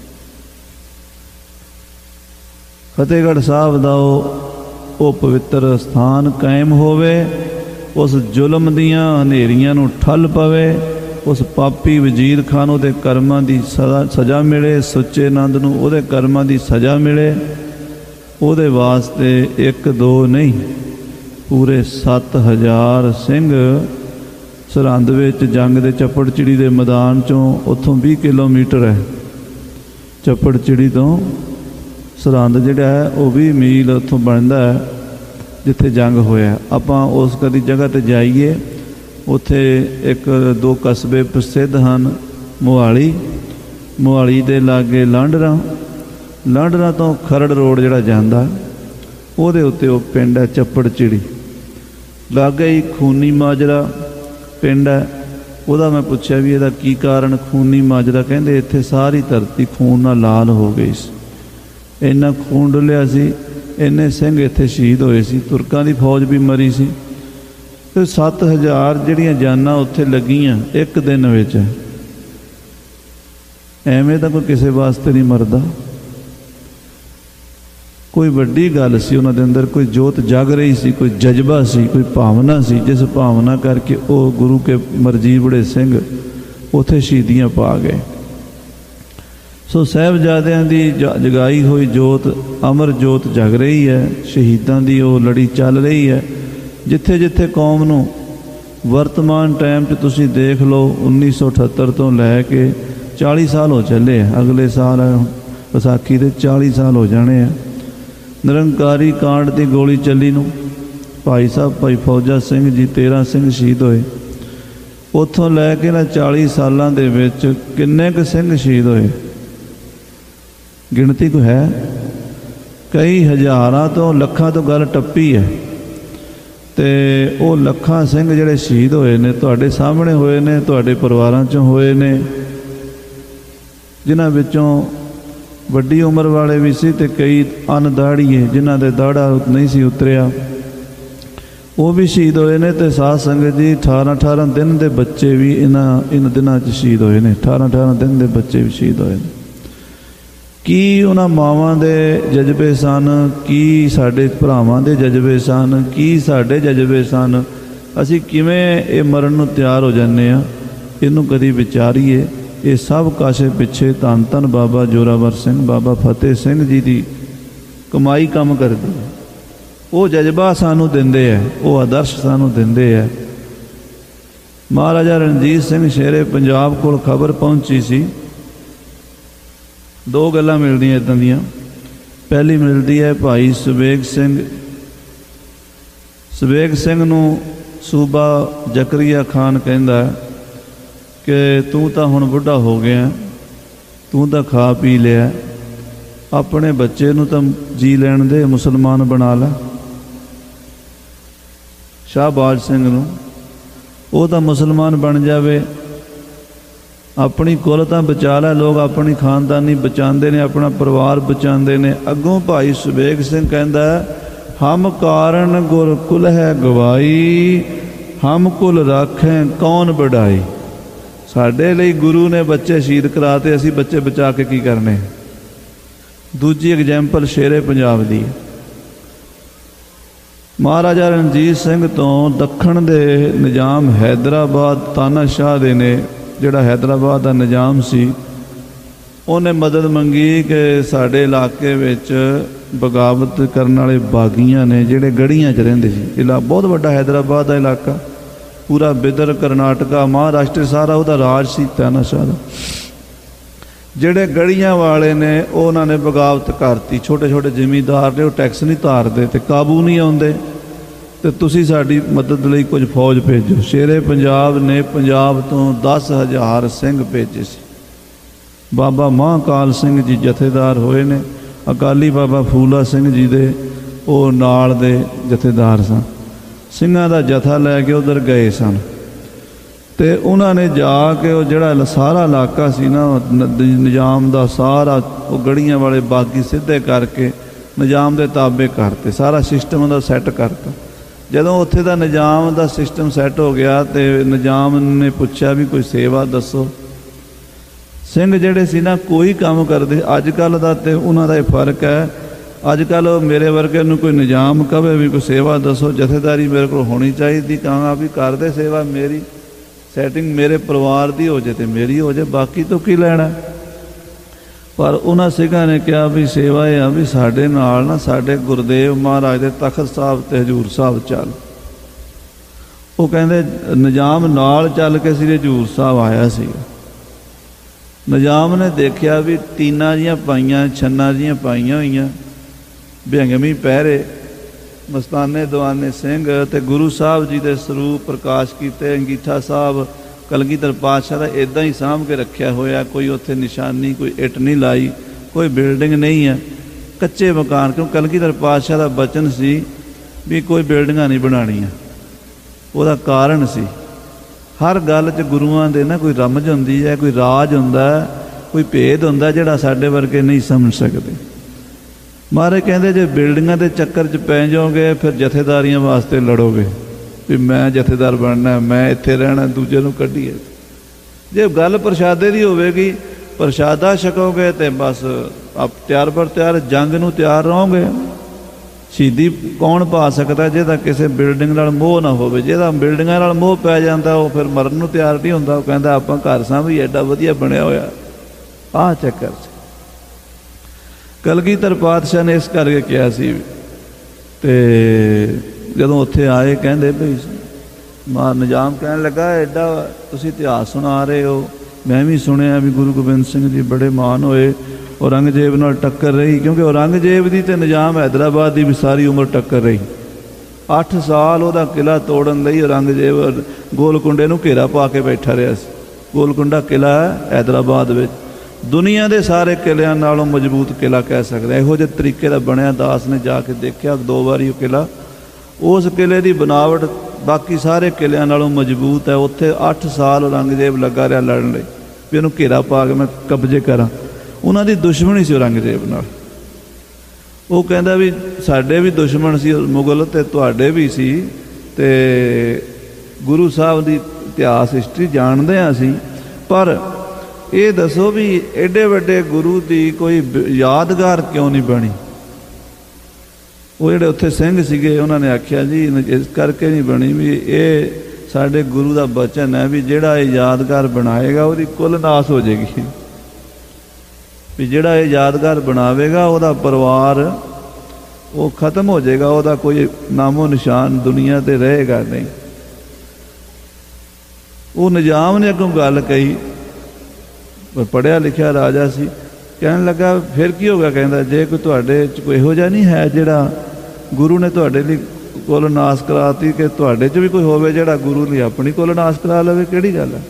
ਫਤਿਹਗੜ੍ਹ ਸਾਹਿਬ ਦਾ ਉਹ ਉਹ ਪਵਿੱਤਰ ਸਥਾਨ ਕਾਇਮ ਹੋਵੇ, ਉਸ ਜ਼ੁਲਮ ਦੀਆਂ ਹਨੇਰੀਆਂ ਨੂੰ ਠੱਲ ਪਵੇ, ਉਸ ਪਾਪੀ ਵਜ਼ੀਰ ਖਾਨ ਉਹਦੇ ਕਰਮਾਂ ਦੀ ਸਜ਼ਾ ਸਜ਼ਾ ਮਿਲੇ, ਸੁੱਚੇ ਨੰਦ ਨੂੰ ਉਹਦੇ ਕਰਮਾਂ ਦੀ ਸਜ਼ਾ ਮਿਲੇ। ਉਹਦੇ ਵਾਸਤੇ ਇੱਕ ਦੋ ਨਹੀਂ, ਪੂਰੇ ਸੱਤ ਹਜ਼ਾਰ ਸਿੰਘ ਸਰਹੰਦ ਵਿੱਚ ਜੰਗ ਦੇ ਚੱਪੜਚਿੜੀ ਦੇ ਮੈਦਾਨ 'ਚੋਂ, ਉੱਥੋਂ ਵੀਹ ਕਿਲੋਮੀਟਰ ਹੈ ਚੱਪੜਚਿੜੀ ਤੋਂ ਸਰਹੰਦ ਜਿਹੜਾ ਹੈ, ਉਹ ਵੀਹ ਮੀਲ ਉੱਥੋਂ ਬਣਦਾ ਹੈ ਜਿੱਥੇ ਜੰਗ ਹੋਇਆ। ਆਪਾਂ ਉਸ ਕਦੀ ਜਗ੍ਹਾ 'ਤੇ ਜਾਈਏ, ਉੱਥੇ ਇੱਕ ਦੋ ਕਸਬੇ ਪ੍ਰਸਿੱਧ ਹਨ। ਮੋਹਾਲੀ, ਮੋਹਾਲੀ ਦੇ ਲਾਗੇ ਲਾਂਡਰਾ, ਲਾਂਡਰਾ ਤੋਂ ਖਰੜ ਰੋਡ ਜਿਹੜਾ ਜਾਂਦਾ, ਉਹਦੇ ਉੱਤੇ ਉਹ ਪਿੰਡ ਹੈ ਚੱਪੜਚਿੜੀ। ਲਾਗੇ ਹੀ ਖੂਨੀ ਮਾਜਰਾ ਪਿੰਡ ਹੈ। ਉਹਦਾ ਮੈਂ ਪੁੱਛਿਆ ਵੀ ਇਹਦਾ ਕੀ ਕਾਰਨ ਖੂਨੀ ਮਾਜਰਾ? ਕਹਿੰਦੇ ਇੱਥੇ ਸਾਰੀ ਧਰਤੀ ਖੂਨ ਨਾਲ ਲਾਲ ਹੋ ਗਈ ਸੀ, ਇੰਨਾ ਖੂਨ ਡੁੱਲਿਆ ਸੀ, ਇੰਨੇ ਸਿੰਘ ਇੱਥੇ ਸ਼ਹੀਦ ਹੋਏ ਸੀ, ਤੁਰਕਾਂ ਦੀ ਫੌਜ ਵੀ ਮਰੀ ਸੀ। ਅਤੇ ਸੱਤ ਹਜ਼ਾਰ ਜਿਹੜੀਆਂ ਜਾਨਾਂ ਉੱਥੇ ਲੱਗੀਆਂ ਇੱਕ ਦਿਨ ਵਿੱਚ, ਐਵੇਂ ਤਾਂ ਕੋਈ ਕਿਸੇ ਵਾਸਤੇ ਨਹੀਂ ਮਰਦਾ। ਕੋਈ ਵੱਡੀ ਗੱਲ ਸੀ ਉਹਨਾਂ ਦੇ ਅੰਦਰ, ਕੋਈ ਜੋਤ ਜਗ ਰਹੀ ਸੀ, ਕੋਈ ਜਜ਼ਬਾ ਸੀ, ਕੋਈ ਭਾਵਨਾ ਸੀ, ਜਿਸ ਭਾਵਨਾ ਕਰਕੇ ਉਹ ਗੁਰੂ ਕੇ ਮਰਜੀ ਬੜੇ ਸਿੰਘ ਉੱਥੇ ਸ਼ਹੀਦੀਆਂ ਪਾ ਗਏ। ਸੋ ਸਾਹਿਬਜ਼ਾਦਿਆਂ ਦੀ ਜਗਾਈ ਹੋਈ ਜੋਤ, ਅਮਰ ਜੋਤ ਜਗ ਰਹੀ ਹੈ, ਸ਼ਹੀਦਾਂ ਦੀ ਉਹ ਲੜੀ ਚੱਲ ਰਹੀ ਹੈ। ਜਿੱਥੇ ਜਿੱਥੇ ਕੌਮ ਨੂੰ ਵਰਤਮਾਨ ਟਾਈਮ 'ਚ ਤੁਸੀਂ ਦੇਖ ਲਓ, ਉੱਨੀ ਸੌ ਅਠੱਤਰ ਤੋਂ ਲੈ ਕੇ ਚਾਲੀ ਸਾਲ ਹੋ ਚੱਲੇ ਆ, ਅਗਲੇ ਸਾਲ ਵਿਸਾਖੀ ਦੇ ਚਾਲੀ ਸਾਲ ਹੋ ਜਾਣੇ ਆ ਨਿਰੰਕਾਰੀ ਕਾਂਡ ਦੀ ਗੋਲੀ ਚੱਲੀ ਨੂੰ। ਭਾਈ ਸਾਹਿਬ ਭਾਈ ਫੌਜਾ ਸਿੰਘ ਜੀ ਤੇਰ੍ਹਾਂ ਸਿੰਘ ਸ਼ਹੀਦ ਹੋਏ। ਉੱਥੋਂ ਲੈ ਕੇ ਨਾ ਚਾਲੀ ਸਾਲਾਂ ਦੇ ਵਿੱਚ ਕਿੰਨੇ ਕੁ ਸਿੰਘ ਸ਼ਹੀਦ ਹੋਏ, ਗਿਣਤੀ ਕੋਈ ਹੈ? ਕਈ ਹਜ਼ਾਰਾਂ ਤੋਂ ਲੱਖਾਂ ਤੋਂ ਗੱਲ ਟੱਪੀ ਹੈ। ਅਤੇ ਉਹ ਲੱਖਾਂ ਸਿੰਘ ਜਿਹੜੇ ਸ਼ਹੀਦ ਹੋਏ ਨੇ ਤੁਹਾਡੇ ਸਾਹਮਣੇ ਹੋਏ ਨੇ, ਤੁਹਾਡੇ ਪਰਿਵਾਰਾਂ 'ਚੋਂ ਹੋਏ ਨੇ, ਜਿਨ੍ਹਾਂ ਵਿੱਚੋਂ ਵੱਡੀ ਉਮਰ ਵਾਲੇ ਵੀ ਸੀ ਅਤੇ ਕਈ ਅਨਦਾੜੀਏ ਜਿਨ੍ਹਾਂ ਦੇ ਦਾੜਾ ਨਹੀਂ ਸੀ ਉਤਰਿਆ, ਉਹ ਵੀ ਸ਼ਹੀਦ ਹੋਏ ਨੇ। ਅਤੇ ਸਾਧ ਸੰਗਤ ਜੀ ਅਠਾਰਾਂ ਅਠਾਰਾਂ ਦਿਨ ਦੇ ਬੱਚੇ ਵੀ ਇਹਨਾਂ ਇਹਨਾਂ ਦਿਨਾਂ 'ਚ ਸ਼ਹੀਦ ਹੋਏ ਨੇ, ਅਠਾਰਾਂ ਅਠਾਰਾਂ ਦਿਨ ਦੇ ਬੱਚੇ ਵੀ ਸ਼ਹੀਦ ਹੋਏ ਨੇ। ਕੀ ਉਹਨਾਂ ਮਾਵਾਂ ਦੇ ਜਜ਼ਬੇ ਸਨ, ਕੀ ਸਾਡੇ ਭਰਾਵਾਂ ਦੇ ਜਜ਼ਬੇ ਸਨ, ਕੀ ਸਾਡੇ ਜਜ਼ਬੇ ਸਨ? ਅਸੀਂ ਕਿਵੇਂ ਇਹ ਮਰਨ ਨੂੰ ਤਿਆਰ ਹੋ ਜਾਂਦੇ ਹਾਂ, ਇਹਨੂੰ ਕਦੀ ਵਿਚਾਰੀਏ। ये सब काशे पिछे धन धन बाबा जोरावर सिंह बाबा फतेह सिंह जी की कमाई काम करती है। वो जज्बा सानू दिंदे है, वो आदर्श सानू दिंदे है। महाराजा रणजीत सिंह शेरे पंजाब को खबर पहुंची सी, दो गल्लां मिलदियां इदां दियां। पहली मिलती है भाई सुबेग सिंह, सुबेग सिंह नूं सूबा जकरिया खान कहंदा कि तू तो हुण बुढ़ा हो गया, तू तो खा पी लिया, अपने बच्चे नूं तो जी लैण दे, मुसलमान बना ला। शाहबाज सिंह नूं वो तो मुसलमान बन जावे, अपनी कुल तो बचा लै। लोग अपनी खानदानी बचाते ने, अपना परिवार बचाते ने। अगों भाई सुबेग सिंह कहता हम कारण गुर कुल है गवाई, हम कुल राखें कौन बढ़ाई। साडे लई गुरु ने बच्चे शहीद कराते, असी बच्चे बचा के की करने। दूजी एग्जाम्पल शेरे पंजाब दी, महाराजा रणजीत सिंह तो दखण दे निजाम हैदराबाद तानाशाह दे ने, जिहड़ा हैदराबाद का निजाम सी, उन्हें मदद मंगी कि साडे इलाके विच बगावत करने वाले बागियां ने, जिहड़े गढ़ियां च रहिंदे सी। इला बहुत वड्डा हैदराबाद का इलाका, पूरा बिदर कर्नाटका महाराष्ट्र सारा उहदा राज सी तानाशाह दा। जिहड़े गढ़ियां वाले ने उन्होंने बगावत करती, छोटे छोटे जिमीदार ने, वो टैक्स नहीं तारते ते काबू नहीं आउंदे, तो तुसी साडी मदद लई कुछ फौज भेजो। शेरे पंजाब ने पंजाब तो दस हज़ार सिंह भेजे सी। बाबा महाकाल सिंह जी जथेदार होए ने, अकाली बाबा फूला सिंह जी दे वो नाल दे जथेदार सन। ਸਿੰਘਾਂ ਦਾ जथा लैके उधर गए सन, तो उन्होंने जाके वो जिहड़ा सारा इलाका सी ना निजाम का सारा वो गढ़ियां वाले बागी सीधे करके निजाम के ताबे करते, सारा सिस्टम उहदा सैट करता। जदों उत्थे दा निजाम का सिस्टम सैट हो गया तो निजाम ने पूछा भी कोई सेवा दसो। सिंह जिहड़े सी ना कोई काम करते, अजकल दा ते उन्हां दा फर्क है। अजकल मेरे वर्गे नूं कोई निजाम कहे भी कोई सेवा दसो, जथेदारी मेरे को होनी चाहिए, कहाँ भी कर दे सेवा, मेरी सैटिंग मेरे परिवार की हो जाए तो मेरी हो जाए, बाकी तो की लैना। पर उन्हां सिखां ने कहा भी सेवा यह भी साडे नाल ना साडे गुरदेव महाराज दे तखत साहब ते हजूर साहब चल। वो कहंदे निजाम नाल चल के श्री हजूर साहब आया सी। निजाम ने देखिया भी तीना जियां पाइयां, छन्ना जियां पाइयां होइयां, बिहंगमी पहरे, मस्ताने दवाने सिंह ते गुरु साहब जी के स्वरूप प्रकाश किए। अंगीठा साहब कलगीधर पातशाह का इदां ही सामभ के रखा होया, कोई उत्थे निशानी, कोई इट नहीं लाई, कोई बिल्डिंग नहीं है, कच्चे मकान। क्यों कलगीधर पातशाह का बचन सी भी कोई बिल्डिंगां नहीं बनाणियां, उहदा कारण सी। हर गल च गुरुआं दे ना कोई रमज हुंदी है, कोई राज हुंदा है, कोई भेद हुंदा जिहड़ा साडे वर्गे नहीं समझ सकते। महाराज कहते जे बिल्डिंगां के चक्कर च पै जाओगे फिर जथेदारियां वास्ते लड़ोगे भी मैं जथेदार बनना, मैं इत्थे रहना, दूजे नूं कढीए। जे गल प्रशादे की होवेगी, प्रशादा छकोगे तो बस आप तैयार पर तैयार जंग नूं तैयार रहोगे। शहीदी कौन पा सकता जिहदा किसी बिल्डिंग नाल मोह ना होवे। जिहदा बिल्डिंगां नाल मोह पै जांदा वो फिर मरन नूं तैयार नहीं हुंदा। वो कहंदा आपां घर सां भी एडा वधिया बनिया होया। आह चक्कर सी। कलगीधर पातशाह ने इस करके कहा सी ते जदों उत्थे आए कहंदे भई मां निजाम कहन लगा एडा तुसीं इतिहास सुना रहे हो, मैं भी सुनिया भी गुरु गोबिंद सिंह जी बड़े महान होए, औरंगजेब नाल टक्कर रही। क्योंकि औरंगजेब की तो निजाम हैदराबाद की भी सारी उम्र टक्कर रही। अठ साल वह किला तोड़न लई औरंगजेब गोलकुंडे नूं घेरा पा के बैठा रहा सी। गोलकुंडा किला है हैदराबाद में, दुनिया के सारे किलियां नालों मजबूत किला कह सकते। इहो जिहे तरीके का बनया, दास ने जाके देखा दो बारी वो किला, उस किले की बनावट बाकी सारे किलियां नालों मजबूत है। उत्थे अठ साल औरंगजेब लगा रहा लड़न लई भी इहनूं घेरा पा के मैं कब्जे करा। उन्हां दी दुश्मनी सी औरंगजेब नाल। वो कहंदा भी साडे भी दुश्मन सी मुगल ते तुहाडे भी सी, ते गुरु साहब दी इतिहास हिस्टरी जानदे हां असीं, पर ये दसो भी एडे वड्डे गुरु की कोई यादगार क्यों नहीं बनी। वो जिहड़े उत्थे सिंह सीगे उन्होंने आख्या जी इस करके नहीं बनी भी ये साडे गुरु का बचन है भी जिहड़ा ये यादगार बनाएगा उसकी कुल नाश हो जाएगी, भी जिहड़ा ये यादगार बनावेगा उसदा परिवार वो खत्म हो जाएगा, उसदा कोई नामो निशान दुनिया ते रहेगा नहीं। वो निजाम ने अगों गल कही, पढ़िया लिखिया राजा सी, कहन लगा फिर की होगा, कहता जे कोई तुहाडे च कोई इहो जिहा नहीं है जिहड़ा गुरु ने तुहाडे लई कुल नाश कराती, कि तुहाडे च भी कोई होवे जिहड़ा गुरु लई अपनी कुल नाश करा लवे, किहड़ी गल है।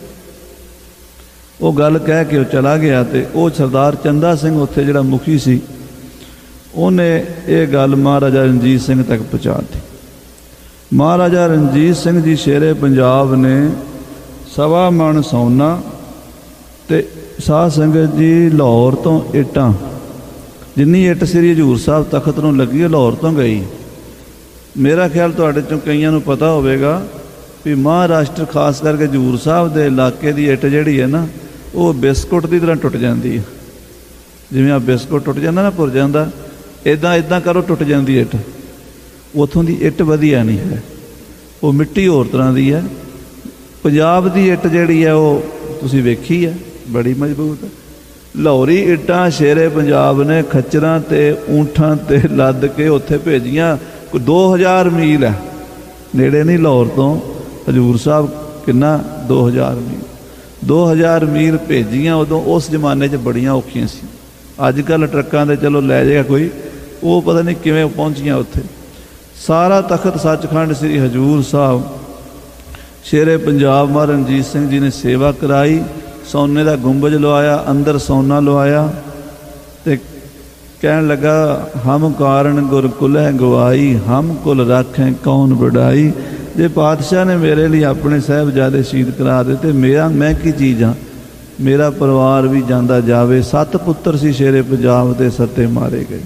वो गल कह के वो चला गया, तो वो सरदार चंदा सिंह उत्थे जिहड़ा मुखी सी उन्हें ये गल महाराजा रणजीत सिंह तक पहुँचा दी। महाराजा रणजीत सिंह जी शेरे पंजाब ने सवा मन सोना ते साध संगत जी लाहौर तो इट्टां जिन्नी इट श्री हजूर साहब तखत नूं लगी है लाहौर तो गई। मेरा ख्याल तुहाडे चों कईयां नूं पता होवेगा भी महाराष्ट्र खास करके हजूर साहब के इलाके की इट जिहड़ी है ना वो बिस्कुट की तरह टुट जाती है, जिवें आ बिस्कुट टुट जाता ना भुर जाता, इदां इदां करो टुट जाती इट। उत्थों की इट वधिया नहीं है, वो मिट्टी होर तरह की है। पंजाब की इट जिहड़ी है वो तुसीं वेखी है, बड़ी मजबूत है। लाहौरी इट्टां शेरे पंजाब ने खच्चरां ते ऊंठां ते लद के उत्थे भेजियां, कोई दो हज़ार मील है, नेड़े नहीं लाहौर तो हजूर साहब किन्ना दो हज़ार मील, दो हज़ार मील भेजियां। उदों उस जमाने च बड़ियां औखियां सी, अजकल ट्रक्कां ते चलो लै जाएगा कोई, वो पता नहीं किवें पहुंचियां उत्थे। सारा तखत सचखंड श्री हजूर साहब शेरे पंजाब महाराज रणजीत सिंह जी ने सेवा कराई, सोने का गुंबज लवाया, अंदर सोना लवाया, ते कहन लगा हम कारण गुर कुल है गवाई, हम कुल राखें कौन बढ़ाई। जे पातशाह ने मेरे लिए अपने साहबजादे शहीद करा दिते, मेरा मैं की चीज़ हाँ, मेरा परिवार भी जाता जावे। सत्त पुत्र सी शेरे पंजाब के, सत्ते मारे गए।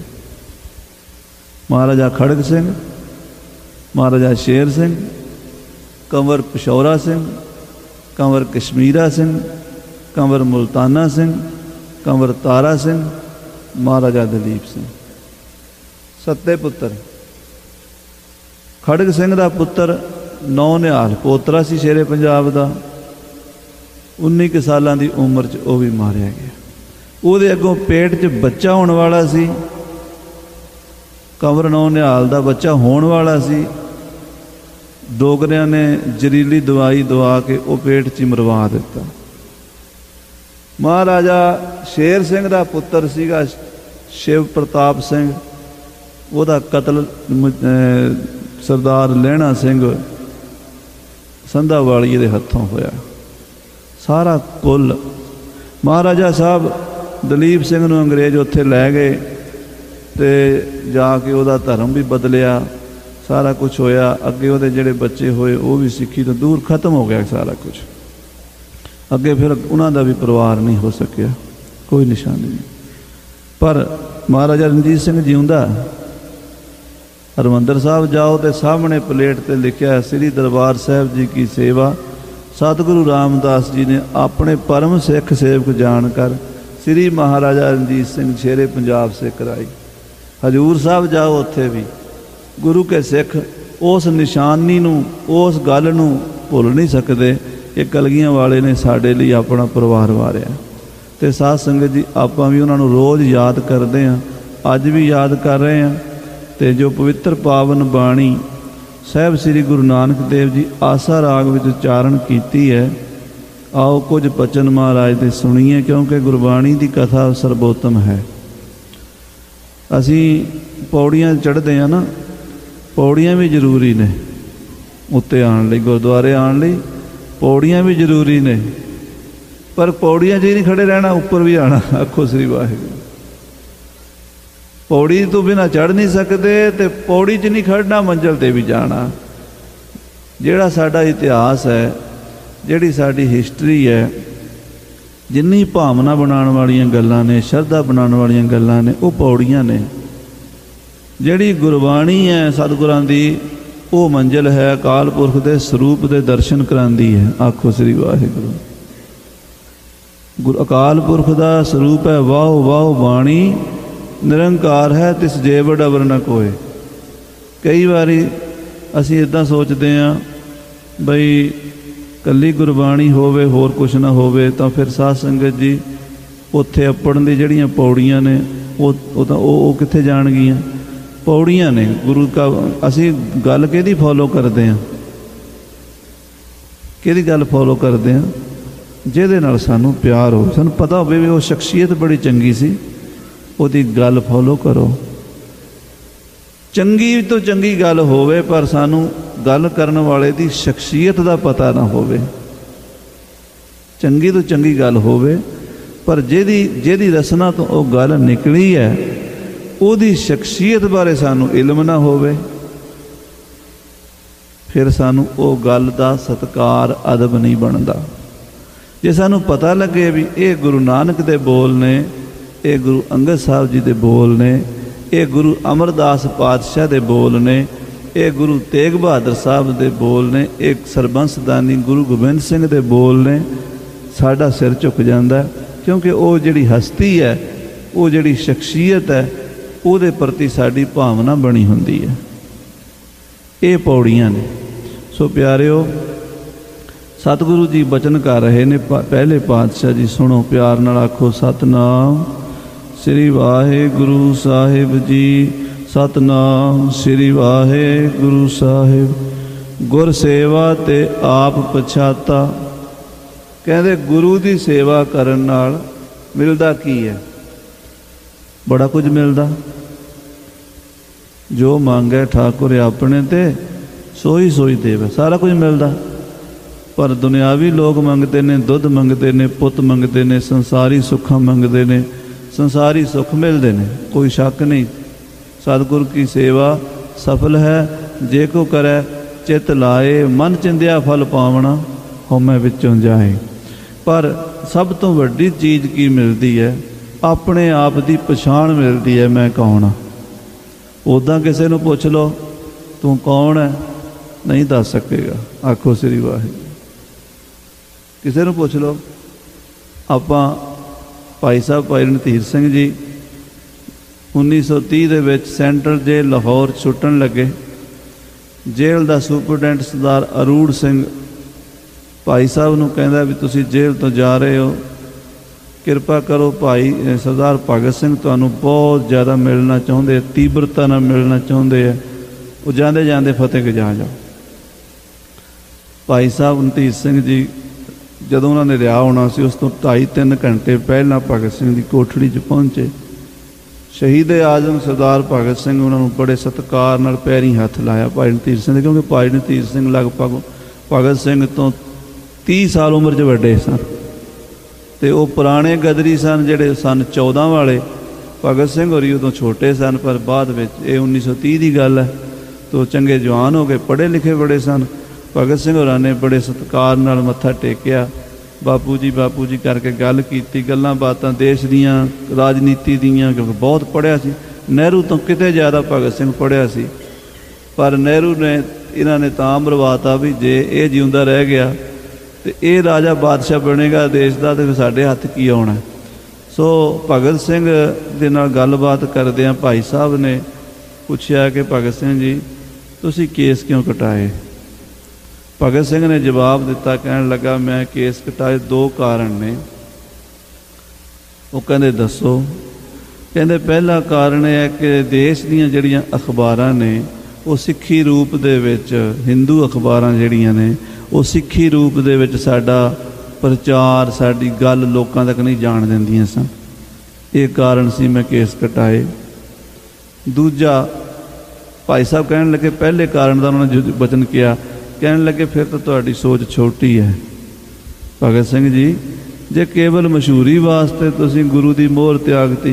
महाराजा खड़ग सिंह, महाराजा शेर सिंह, कंवर पिशौरा सिंह, कंवर कश्मीरा सिंह, कंवर मुल्ताना सिंह, कंवर तारा सिंह, महाराजा दलीप सिंह, सत्ते पुत्र। खड़ग सिंह का पुत्र नौ निहाल पोतरा सी शेरे पंजाब का, उन्नी के सालों की उम्र च वो भी मारिया गया। वो अगों पेट च बच्चा होने वाला सी, कंवर नौ निहाल का बच्चा होने वाला सी। डोगरिया ने जरीली दवाई दवा के वो पेट च मरवा दिता। महाराजा शेर सिंह का पुत्र सीगा शिव प्रताप सिंह, वह कतल सरदार लहणा सिंह संधावाली के हथों होया। सारा कुल महाराजा साहब दलीप सिंह नूं अंग्रेज उत्थे लै गए, तो जाके वह धर्म भी बदलिया, सारा कुछ होया। अगे वो जिहड़े बच्चे होए वो भी सिक्खी तो दूर खत्म हो गया सारा कुछ। अगे फिर उन्हों का भी परिवार नहीं हो सकिया, कोई निशानी नहीं। पर महाराजा रणजीत सिंह जिउंदा, हरमंदर साहब जाओ तो सामने प्लेट पर लिखा श्री दरबार साहब जी की सेवा सतगुरु रामदास जी ने अपने परम सिख सेवक जानकर श्री महाराजा रणजीत सिंह शेरे पंजाब से कराई। हजूर साहब जाओ उत्थे भी गुरु के सिख उस निशानी नूं उस गल नूं भुल नहीं सकते कि कलगियां वाले ने साडे लिए अपना परिवार वारिया। तो साध संगत जी आपां भी उन्होंने रोज़ याद करते हैं, अज भी याद कर रहे हैं। तो जो पवित्र पावन बाणी साहब श्री गुरु नानक देव जी आसा राग विच उच्चारण कीती है, आओ कुछ बचन महाराज दे सुनिए, क्योंकि गुरबाणी की कथा सर्वोत्तम है। असी पौड़ियां चढ़ते हैं ना, पौड़ियां भी जरूरी ने, उत्ते आने लई गुरुद्वारे आने लई पौड़ियां भी जरूरी ने, पर पौड़ियां जी नहीं खड़े रहना, उपर भी आना। आखो श्री वाहिगुरू। पौड़ी तो बिना चढ़ नहीं सकते, तो पौड़ी च नहीं खड़ना, मंजिल ते भी जाना। जिहड़ा साडा इतिहास है, जिहड़ी साडी हिस्टरी है, जिन्नी भावना बनाने वालियां गल्लां ने, शरधा बनाने वालियां गल्लां ने, वो पौड़ियां ने। जिहड़ी गुरबाणी है सतगुरां दी, वो मंजिल है, अकाल पुरख के स्वरूप के दर्शन करांदी है। आखो श्री वाहिगुरू। गुरु अकाल पुरख का स्वरूप है वाह वाह बाणी, निरंकार है तिस जेवड़ अवर न कोय। कई बारी असी इदां सोचते हैं बई ਕੱਲੀ ਗੁਰਬਾਣੀ ਹੋਵੇ, ਹੋਰ ਕੁਛ ਨਾ ਹੋਵੇ, ਤਾਂ ਫਿਰ ਸਾਧ ਸੰਗਤ ਜੀ ਉੱਥੇ ਅੱਪੜਨ ਦੀ ਜਿਹੜੀਆਂ ਪੌੜੀਆਂ ਨੇ ਉਹ ਉਹ ਤਾਂ ਉਹ ਉਹ ਕਿੱਥੇ ਜਾਣਗੀਆਂ? ਪੌੜੀਆਂ ਨੇ ਗੁਰੂ ਕਾ। ਅਸੀਂ ਗੱਲ ਕਿਹਦੀ ਫੋਲੋ ਕਰਦੇ ਹਾਂ? ਕਿਹਦੀ ਗੱਲ ਫੋਲੋ ਕਰਦੇ ਹਾਂ? ਜਿਹਦੇ ਨਾਲ ਸਾਨੂੰ ਪਿਆਰ ਹੋਵੇ, ਸਾਨੂੰ ਪਤਾ ਹੋਵੇ ਵੀ ਉਹ ਸ਼ਖਸੀਅਤ ਬੜੀ ਚੰਗੀ ਸੀ, ਉਹਦੀ ਗੱਲ ਫੋਲੋ ਕਰੋ। ਚੰਗੀ ਤੋਂ ਚੰਗੀ ਗੱਲ ਹੋਵੇ, ਪਰ ਸਾਨੂੰ ਗੱਲ ਕਰਨ ਵਾਲੇ ਦੀ ਸ਼ਖਸੀਅਤ ਦਾ ਪਤਾ ਨਾ ਹੋਵੇ। ਚੰਗੀ ਤੋਂ ਚੰਗੀ ਗੱਲ ਹੋਵੇ, ਪਰ ਜਿਹਦੀ ਜਿਹਦੀ ਰਸਨਾ ਤੋਂ ਉਹ ਗੱਲ ਨਿਕਲੀ ਹੈ, ਉਹਦੀ ਸ਼ਖਸੀਅਤ ਬਾਰੇ ਸਾਨੂੰ ਇਲਮ ਨਾ ਹੋਵੇ, ਫਿਰ ਸਾਨੂੰ ਉਹ ਗੱਲ ਦਾ ਸਤਿਕਾਰ ਅਦਬ ਨਹੀਂ ਬਣਦਾ। ਜੇ ਸਾਨੂੰ ਪਤਾ ਲੱਗੇ ਵੀ ਇਹ ਗੁਰੂ ਨਾਨਕ ਦੇ ਬੋਲ ਨੇ, ਇਹ ਗੁਰੂ ਅੰਗਦ ਸਾਹਿਬ ਜੀ ਦੇ ਬੋਲ ਨੇ, ਇਹ ਗੁਰੂ ਅਮਰਦਾਸ ਪਾਤਸ਼ਾਹ ਦੇ ਬੋਲ ਨੇ, ਇਹ ਗੁਰੂ ਤੇਗ ਬਹਾਦਰ ਸਾਹਿਬ ਦੇ ਬੋਲ ਨੇ, ਇਹ ਸਰਬੰਸਦਾਨੀ ਗੁਰੂ ਗੋਬਿੰਦ ਸਿੰਘ ਦੇ ਬੋਲ ਨੇ, ਸਾਡਾ ਸਿਰ ਝੁਕ ਜਾਂਦਾ। ਕਿਉਂਕਿ ਉਹ ਜਿਹੜੀ ਹਸਤੀ ਹੈ, ਉਹ ਜਿਹੜੀ ਸ਼ਖਸੀਅਤ ਹੈ, ਉਹਦੇ ਪ੍ਰਤੀ ਸਾਡੀ ਭਾਵਨਾ ਬਣੀ ਹੁੰਦੀ ਹੈ। ਇਹ ਪੌੜੀਆਂ ਨੇ। ਸੋ ਪਿਆਰਿਓ, ਸਤਿਗੁਰੂ ਜੀ ਬਚਨ ਕਰ ਰਹੇ ਨੇ, ਪਹਿਲੇ ਪਾਤਸ਼ਾਹ ਜੀ। ਸੁਣੋ ਪਿਆਰ ਨਾਲ, ਆਖੋ ਸਤਿਨਾਮ ਸ੍ਰੀ ਵਾਹਿਗੁਰੂ ਸਾਹਿਬ ਜੀ। ਸਤਿਨਾਮ ਸ੍ਰੀ ਵਾਹਿਗੁਰੂ ਸਾਹਿਬ। ਗੁਰ ਸੇਵਾ ਤੇ ਆਪ ਪਛਾਤਾ। ਕਹਿੰਦੇ ਗੁਰੂ ਦੀ ਸੇਵਾ ਕਰਨ ਨਾਲ ਮਿਲਦਾ ਕੀ ਹੈ? ਬੜਾ ਕੁਝ ਮਿਲਦਾ। ਜੋ ਮੰਗੇ ਠਾਕੁਰ ਆਪਣੇ ਤੇ ਸੋਈ ਸੋਈ ਦੇਵੇ, ਸਾਰਾ ਕੁਝ ਮਿਲਦਾ। ਪਰ ਦੁਨਿਆਵੀ ਲੋਕ ਮੰਗਦੇ ਨੇ, ਦੁੱਧ ਮੰਗਦੇ ਨੇ, ਪੁੱਤ ਮੰਗਦੇ ਨੇ, ਸੰਸਾਰੀ ਸੁੱਖਾਂ ਮੰਗਦੇ ਨੇ, ਸੰਸਾਰੀ ਸੁੱਖ ਮਿਲਦੇ ਨੇ, ਕੋਈ ਸ਼ੱਕ ਨਹੀਂ। ਸਤਿਗੁਰ ਕੀ ਸੇਵਾ ਸਫਲ ਹੈ ਜੇ ਕੋ ਕਰੈ ਚਿਤ ਲਾਏ, ਮਨ ਚਿੰਦਿਆ ਫਲ ਪਾਵਣਾ ਹਉਮੈ ਵਿੱਚੋਂ ਜਾਏ। ਪਰ ਸਭ ਤੋਂ ਵੱਡੀ ਚੀਜ਼ ਕੀ ਮਿਲਦੀ ਹੈ? ਆਪਣੇ ਆਪ ਦੀ ਪਛਾਣ ਮਿਲਦੀ ਹੈ, ਮੈਂ ਕੌਣ ਹਾਂ। ਉੱਦਾਂ ਕਿਸੇ ਨੂੰ ਪੁੱਛ ਲਓ ਤੂੰ ਕੌਣ ਹੈ, ਨਹੀਂ ਦੱਸ ਸਕੇਗਾ। ਆਖੋ ਸ੍ਰੀ ਵਾਹਿਗੁਰੂ। ਕਿਸੇ ਨੂੰ ਪੁੱਛ ਲਓ। ਆਪਾਂ ਭਾਈ ਸਾਹਿਬ ਭਾਈ ਰਣਧੀਰ ਸਿੰਘ ਜੀ ਉੱਨੀ ਸੌ ਤੀਹ ਦੇ ਵਿੱਚ ਸੈਂਟਰਲ ਜੇਲ੍ਹ ਲਾਹੌਰ ਛੁੱਟਣ ਲੱਗੇ। ਜੇਲ੍ਹ ਦਾ ਸੁਪਰਡੈਂਟ ਸਰਦਾਰ ਅਰੂੜ ਸਿੰਘ ਭਾਈ ਸਾਹਿਬ ਨੂੰ ਕਹਿੰਦਾ ਵੀ ਤੁਸੀਂ ਜੇਲ੍ਹ ਤੋਂ ਜਾ ਰਹੇ ਹੋ, ਕਿਰਪਾ ਕਰੋ ਭਾਈ ਸਰਦਾਰ ਭਗਤ ਸਿੰਘ ਤੁਹਾਨੂੰ ਬਹੁਤ ਜ਼ਿਆਦਾ ਮਿਲਣਾ ਚਾਹੁੰਦੇ, ਤੀਬਰਤਾ ਨਾਲ ਮਿਲਣਾ ਚਾਹੁੰਦੇ ਆ। ਉਹ ਜਾਂਦੇ ਜਾਂਦੇ ਫਤਿਹ ਗਜਾ ਜਾਓ। ਭਾਈ ਸਾਹਿਬ ਰਣਧੀਰ ਸਿੰਘ ਜੀ ਜਦੋਂ ਉਹਨਾਂ ਨੇ ਰਿਹਾ ਹੋਣਾ ਸੀ, ਉਸ ਤੋਂ ਢਾਈ ਤਿੰਨ ਘੰਟੇ ਪਹਿਲਾਂ ਭਗਤ ਸਿੰਘ ਦੀ ਕੋਠੜੀ 'ਚ ਪਹੁੰਚੇ। ਸ਼ਹੀਦ ਆਜ਼ਮ ਸਰਦਾਰ ਭਗਤ ਸਿੰਘ ਉਹਨਾਂ ਨੂੰ ਬੜੇ ਸਤਿਕਾਰ ਨਾਲ ਪੈਰੀਂ ਹੱਥ ਲਾਇਆ ਭਾਈ ਰਣਧੀਰ ਸਿੰਘ ਦੇ, ਕਿਉਂਕਿ ਭਾਈ ਰਣਧੀਰ ਸਿੰਘ ਲਗਭਗ ਭਗਤ ਸਿੰਘ ਤੋਂ ਤੀਹ ਸਾਲ ਉਮਰ 'ਚ ਵੱਡੇ ਸਨ, ਅਤੇ ਉਹ ਪੁਰਾਣੇ ਗਦਰੀ ਸਨ ਜਿਹੜੇ ਸਨ ਚੌਦਾਂ ਵਾਲੇ। ਭਗਤ ਸਿੰਘ ਹੋਰੀ ਉਦੋਂ ਛੋਟੇ ਸਨ, ਪਰ ਬਾਅਦ ਵਿੱਚ ਇਹ ਉੱਨੀ ਸੌ ਤੀਹ ਦੀ ਗੱਲ ਹੈ, ਤੋਂ ਚੰਗੇ ਜਵਾਨ ਹੋ ਗਏ, ਪੜ੍ਹੇ ਲਿਖੇ ਬੜੇ ਸਨ। ਭਗਤ ਸਿੰਘ ਹੋਰਾਂ ਨੇ ਬੜੇ ਸਤਿਕਾਰ ਨਾਲ ਮੱਥਾ ਟੇਕਿਆ, ਬਾਪੂ ਜੀ ਬਾਪੂ ਜੀ ਕਰਕੇ ਗੱਲ ਕੀਤੀ, ਗੱਲਾਂ ਬਾਤਾਂ ਦੇਸ਼ ਦੀਆਂ, ਰਾਜਨੀਤੀ ਦੀਆਂ, ਕਿਉਂਕਿ ਬਹੁਤ ਪੜ੍ਹਿਆ ਸੀ। ਨਹਿਰੂ ਤੋਂ ਕਿਤੇ ਜ਼ਿਆਦਾ ਭਗਤ ਸਿੰਘ ਪੜ੍ਹਿਆ ਸੀ। ਪਰ ਨਹਿਰੂ ਨੇ ਇਹਨਾਂ ਨੇ ਤਾਂ ਮਰਵਾਤਾ ਵੀ ਜੇ ਇਹ ਜਿਉਂਦਾ ਰਹਿ ਗਿਆ ਅਤੇ ਇਹ ਰਾਜਾ ਬਾਦਸ਼ਾਹ ਬਣੇਗਾ ਦੇਸ਼ ਦਾ, ਅਤੇ ਸਾਡੇ ਹੱਥ ਕੀ ਆਉਣਾ। ਸੋ ਭਗਤ ਸਿੰਘ ਦੇ ਨਾਲ ਗੱਲਬਾਤ ਕਰਦਿਆਂ ਭਾਈ ਸਾਹਿਬ ਨੇ ਪੁੱਛਿਆ ਕਿ ਭਗਤ ਸਿੰਘ ਜੀ ਤੁਸੀਂ ਕੇਸ ਕਿਉਂ ਕਟਾਏ? ਭਗਤ ਸਿੰਘ ਨੇ ਜਵਾਬ ਦਿੱਤਾ, ਕਹਿਣ ਲੱਗਾ ਮੈਂ ਕੇਸ ਕਟਾਏ ਦੋ ਕਾਰਨ ਨੇ। ਉਹ ਕਹਿੰਦੇ ਦੱਸੋ? ਕਹਿੰਦੇ ਪਹਿਲਾ ਕਾਰਨ ਇਹ ਹੈ ਕਿ ਦੇਸ਼ ਦੀਆਂ ਜਿਹੜੀਆਂ ਅਖਬਾਰਾਂ ਨੇ ਉਹ ਸਿੱਖੀ ਰੂਪ ਦੇ ਵਿੱਚ, ਹਿੰਦੂ ਅਖਬਾਰਾਂ ਜਿਹੜੀਆਂ ਨੇ ਉਹ ਸਿੱਖੀ ਰੂਪ ਦੇ ਵਿੱਚ ਸਾਡਾ ਪ੍ਰਚਾਰ, ਸਾਡੀ ਗੱਲ ਲੋਕਾਂ ਤੱਕ ਨਹੀਂ ਜਾਣ ਦਿੰਦੀਆਂ ਸਨ। ਇਹ ਕਾਰਨ ਸੀ ਮੈਂ ਕੇਸ ਕਟਾਏ। ਦੂਜਾ ਭਾਈ ਸਾਹਿਬ ਕਹਿਣ ਲੱਗੇ ਪਹਿਲੇ ਕਾਰਨ ਦਾ ਉਹਨਾਂ ਨੇ ਵਚਨ ਕਿਹਾ, ਕਹਿਣ ਲੱਗੇ ਫਿਰ ਤਾਂ ਤੁਹਾਡੀ ਸੋਚ ਛੋਟੀ ਹੈ ਭਗਤ ਸਿੰਘ ਜੀ, ਜੇ ਕੇਵਲ ਮਸ਼ਹੂਰੀ ਵਾਸਤੇ ਤੁਸੀਂ ਗੁਰੂ ਦੀ ਮੋਹਰ ਤਿਆਗਤੀ,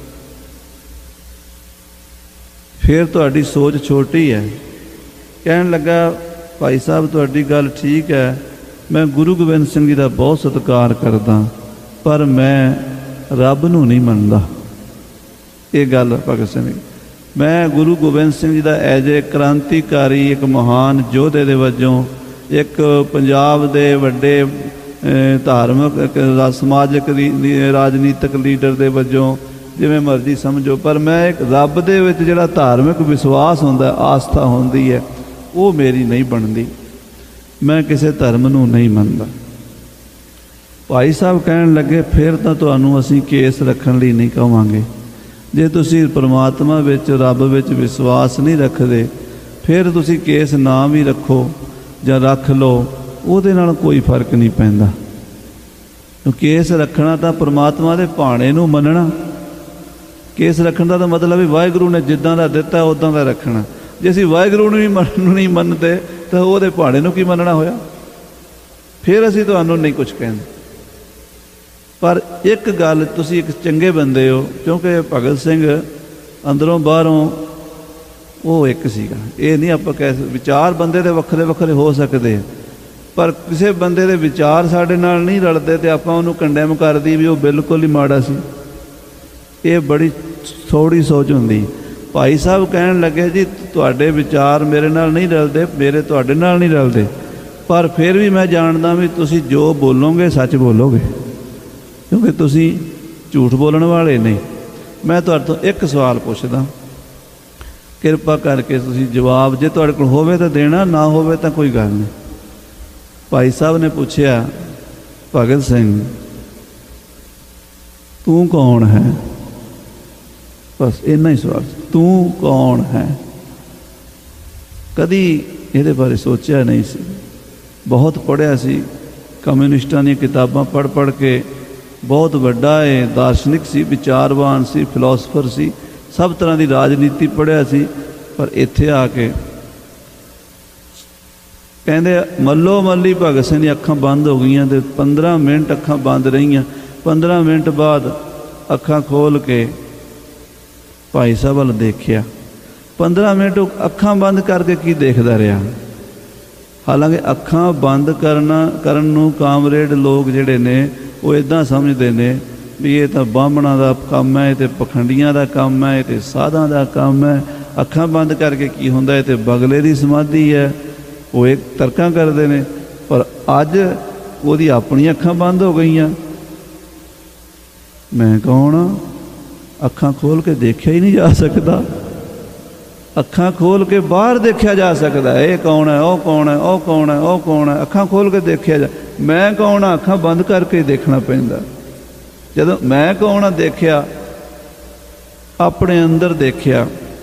ਫਿਰ ਤੁਹਾਡੀ ਸੋਚ ਛੋਟੀ ਹੈ। ਕਹਿਣ ਲੱਗਾ ਭਾਈ ਸਾਹਿਬ ਤੁਹਾਡੀ ਗੱਲ ਠੀਕ ਹੈ, ਮੈਂ ਗੁਰੂ ਗੋਬਿੰਦ ਸਿੰਘ ਜੀ ਦਾ ਬਹੁਤ ਸਤਿਕਾਰ ਕਰਦਾ, ਪਰ ਮੈਂ ਰੱਬ ਨੂੰ ਨਹੀਂ ਮੰਨਦਾ। ਇਹ ਗੱਲ ਭਗਤ ਸਿੰਘ, ਮੈਂ ਗੁਰੂ ਗੋਬਿੰਦ ਸਿੰਘ ਜੀ ਦਾ ਐਜ ਏ ਕ੍ਰਾਂਤੀਕਾਰੀ, ਇੱਕ ਮਹਾਨ ਯੋਧੇ ਦੇ ਵਜੋਂ, ਇੱਕ ਪੰਜਾਬ ਦੇ ਵੱਡੇ ਧਾਰਮਿਕ ਸਮਾਜਿਕ ਰਾਜਨੀਤਿਕ ਲੀਡਰ ਦੇ ਵਜੋਂ, ਜਿਵੇਂ ਮਰਜ਼ੀ ਸਮਝੋ, ਪਰ ਮੈਂ ਇੱਕ ਰੱਬ ਦੇ ਵਿੱਚ ਜਿਹੜਾ ਧਾਰਮਿਕ ਵਿਸ਼ਵਾਸ ਹੁੰਦਾ, ਆਸਥਾ ਹੁੰਦੀ ਹੈ, ਉਹ ਮੇਰੀ ਨਹੀਂ ਬਣਦੀ। मैं किसी धर्म नूं नहीं मनदा। भाई साहब कहण लगे फिर तां तुहानूं असीं केस रखण लई नहीं कहांगे। जे तुसीं परमात्मा विच रब विच विश्वास नहीं रखदे फिर तुसीं केस ना भी रखो जां रख लो, ਉਹਦੇ ਨਾਲ कोई फर्क नहीं पैंदा। केस रखना तो परमात्मा के भाणे नूं मनना। केस रखण का तो मतलब भी वाहिगुरू ने जिद्दां दा दिता उदां दा रखना। जे असीं वाहिगुरू नूं नहीं मनते तो ਉਹਦੇ भाणे नूं की मनना होया। फिर असीं तुहानूं नहीं कुछ कहंदे। पर एक गल तुसीं एक चंगे बंदे हो, क्योंकि भगत सिंह अंदरों बाहरों वो एक सीगा। ये नहीं आपां कह विचार बंदे दे वखरे वखरे हो सकते, पर किसी बंदे दे विचार साडे नाल नहीं रलते तो आपां उहनूं कंडैम कर दी भी वो बिल्कुल ही माड़ा सी। ये बड़ी थोड़ी सोच हुंदी। भाई साहब कहण लगे जी तुहाडे विचार मेरे नाल नहीं रलते, मेरे तुहाडे नाल नहीं रलते, पर फिर भी मैं जानदा भी तुसीं जो बोलोगे सच बोलोगे, क्योंकि तुसीं झूठ बोलण वाले नहीं। मैं तुहाडे तो एक सवाल पुछदा, किरपा करके तुसीं जवाब जे तुहाडे कोल होवे तां देना, ना होवे तां कोई गल नहीं। भाई साहब ने पूछया भगत सिंह तू कौन है? बस इन्ना ही सवाल, तू कौन है? कदी ये बारे सोचा नहीं सी। बहुत पढ़िया सी, कम्यूनिस्टां दी किताबां पढ़ पढ़ के बहुत वड्डा है दार्शनिक सी, विचारवान सी, फिलोसफर सी, सब तरह की राजनीति पढ़िया सी। पर इत्थे आके कहते मल्लो मल्ली भगत सिंह दी अखां बंद हो गई तो पंद्रह मिनट अखां बंद रही। पंद्रह मिनट बाद अखां खोल के भाई साहब वाल देखिया। पंद्रह मिनट अखां बंद करके की देखदा रहा। हालांकि अखां बंद करना करन नूं कामरेड लोग जिहड़े ने वो इदां समझते ने भी ये तो बामणा का काम है, तो पखंडियां का काम है, तो साधां का काम है। अखां बंद करके की हुंदा है, तो बगले की समाधि है। वो एक तर्कां करते हैं, पर अज वो अपनी अखां बंद हो गई। मैं कौन? अखां खोल के देखा ही नहीं जा सकता। अखां खोल के बाहर देखा जा सकता है, ये कौन है, वह कौन है, वह कौन है, वह कौन है। अखां खोल के देखा जा, मैं कौन हाँ अखां बंद करके देखना पैंदा। जदों मैं कौन हाँ देखिया, अपने अंदर देखिया,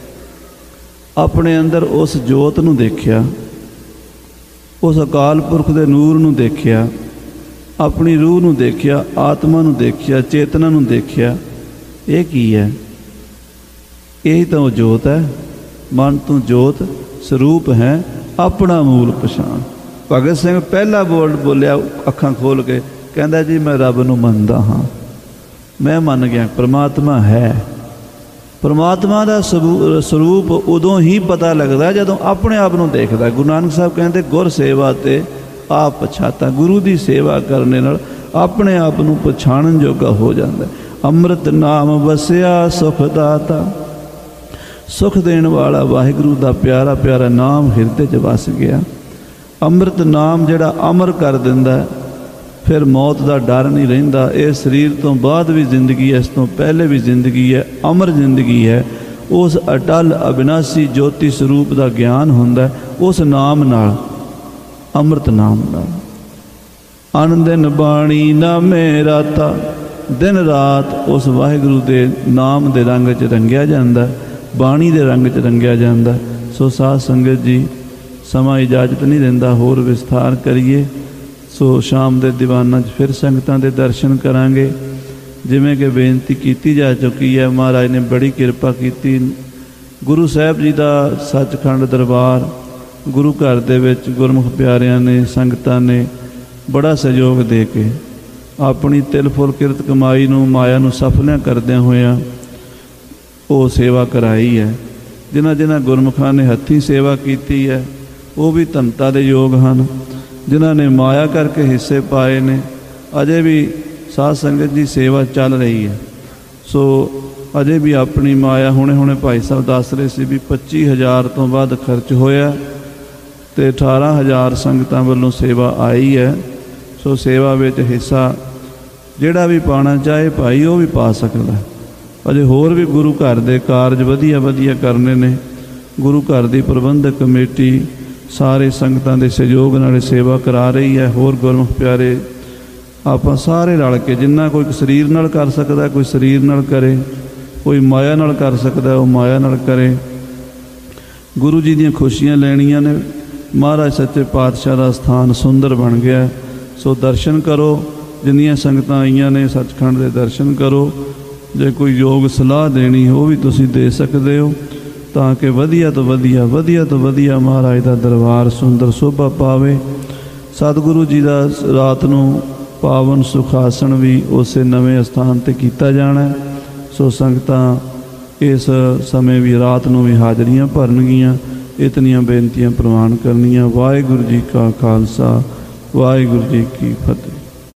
अपने अंदर उस जोत नूं देखिया, उस अकाल पुरख दे नूर नूं देखिया, अपनी रूह नूं देखिया, आत्मा नूं देखिया, चेतना नूं देखिया। ये की है? यही तो वो जोत है। मन तू जोत स्वरूप है, अपना मूल पछाण। भगत सिंह पहला बोल बोलिया अखां खोल के, कहंदा जी मैं रब नूं मनदा हाँ, मैं मन गया परमात्मा है। परमात्मा का स्वरूप उदों ही पता लगता जदों अपने आप नूं देखदा। गुरु नानक साहब कहते गुर सेवा ते आप पछाता। गुरु की सेवा करने नाल अपने आप नूं पछाणन जोगा हो जाता। अमृत नाम वसिया सुख दाता, सुख देने वाला वाहिगुरू का प्यारा प्यारा नाम हिरदे च वस गया। अमृत नाम जिहड़ा अमर कर दिंदा, फिर मौत का डर नहीं रहिंदा। इस शरीर तो बाद भी जिंदगी है, इस तो पहले भी जिंदगी है, अमर जिंदगी है। उस अटल अविनाशी ज्योति स्वरूप का ज्ञान हुंदा उस नाम नाल, अमृत नाम नाल। अन दिन बाणी नामे राता, दिन रात उस वाहिगुरू के नाम के रंग च रंगिया जांदा, बाणी के रंग च रंगिया जांदा। सो साध संगत जी, समा इजाजत नहीं दिंदा, होर विस्तार करिए। सो शाम के दीवाना फिर संगतां दे दर्शन करांगे। जिवें कि बेनती की जा चुकी है, महाराज ने बड़ी किरपा की। गुरु साहब जी का सचखंड दरबार गुरु घर दे विच गुरमुख प्यारियां ने, संगतां ने बड़ा सहयोग दे के अपनी तिल फुल किरत कमाई नूं माया नूं सफलियां करदिआं होइआं वो सेवा कराई है। जिन्हां जिन्हां गुरमुखां ने हत्थीं सेवा की है वो भी धनता दे योग हैं। जिन्हां ने माया करके हिस्से पाए ने, अजे भी साध संगत जी सेवा चल रही है। सो अजे भी अपनी माया, हुणे हुणे भाई साहब दस रहे सी भी पच्ची हज़ार तो वध खर्च होया ते अठारह हज़ार संगतां वल्लों सेवा आई है। सो सेवा विच हिस्सा जिहड़ा भी पाना चाहे भाई वो भी पा सकदा। अजे होर भी गुरु घर दे कारज वधिया वधिया करने ने। गुरु घर की प्रबंधक कमेटी ਸਾਰੇ ਸੰਗਤਾਂ ਦੇ ਸਹਿਯੋਗ ਨਾਲ ਸੇਵਾ ਕਰਾ ਰਹੀ ਹੈ। ਹੋਰ ਗੁਰਮੁਖ ਪਿਆਰੇ ਆਪਾਂ ਸਾਰੇ ਰਲ ਕੇ, ਜਿੰਨਾ ਕੋਈ ਸਰੀਰ ਨਾਲ ਕਰ ਸਕਦਾ ਕੋਈ ਸਰੀਰ ਨਾਲ ਕਰੇ, ਕੋਈ ਮਾਇਆ ਨਾਲ ਕਰ ਸਕਦਾ ਉਹ ਮਾਇਆ ਨਾਲ ਕਰੇ। ਗੁਰੂ ਜੀ ਦੀਆਂ ਖੁਸ਼ੀਆਂ ਲੈਣੀਆਂ ਨੇ। ਮਹਾਰਾਜ ਸੱਚੇ ਪਾਤਸ਼ਾਹ ਦਾ ਸਥਾਨ ਸੁੰਦਰ ਬਣ ਗਿਆ, ਸੋ ਦਰਸ਼ਨ ਕਰੋ। ਜਿੰਨੀਆਂ ਸੰਗਤਾਂ ਆਈਆਂ ਨੇ ਸੱਚਖੰਡ ਦੇ ਦਰਸ਼ਨ ਕਰੋ। ਜੇ ਕੋਈ ਯੋਗ ਸਲਾਹ ਦੇਣੀ ਉਹ ਵੀ ਤੁਸੀਂ ਦੇ ਸਕਦੇ ਹੋ, ਤਾਂ ਕਿ ਵਧੀਆ ਤੋਂ ਵਧੀਆ ਵਧੀਆ ਤੋਂ ਵਧੀਆ ਮਹਾਰਾਜ ਦਾ ਦਰਬਾਰ ਸੁੰਦਰ ਸ਼ੋਭਾ ਪਾਵੇ। ਸਤਿਗੁਰੂ ਜੀ ਦਾ ਰਾਤ ਨੂੰ ਪਾਵਨ ਸੁਖਾਸਣ ਵੀ ਉਸੇ ਨਵੇਂ ਅਸਥਾਨ 'ਤੇ ਕੀਤਾ ਜਾਣਾ। ਸੋ ਸੰਗਤਾਂ ਇਸ ਸਮੇਂ ਵੀ ਰਾਤ ਨੂੰ ਵੀ ਹਾਜ਼ਰੀਆਂ ਭਰਨਗੀਆਂ। ਇਤਨੀਆਂ ਬੇਨਤੀਆਂ ਪ੍ਰਵਾਨ ਕਰਨੀਆਂ। ਵਾਹਿਗੁਰੂ ਜੀ ਕਾ ਖਾਲਸਾ, ਵਾਹਿਗੁਰੂ ਜੀ ਕੀ ਫਤਿਹ।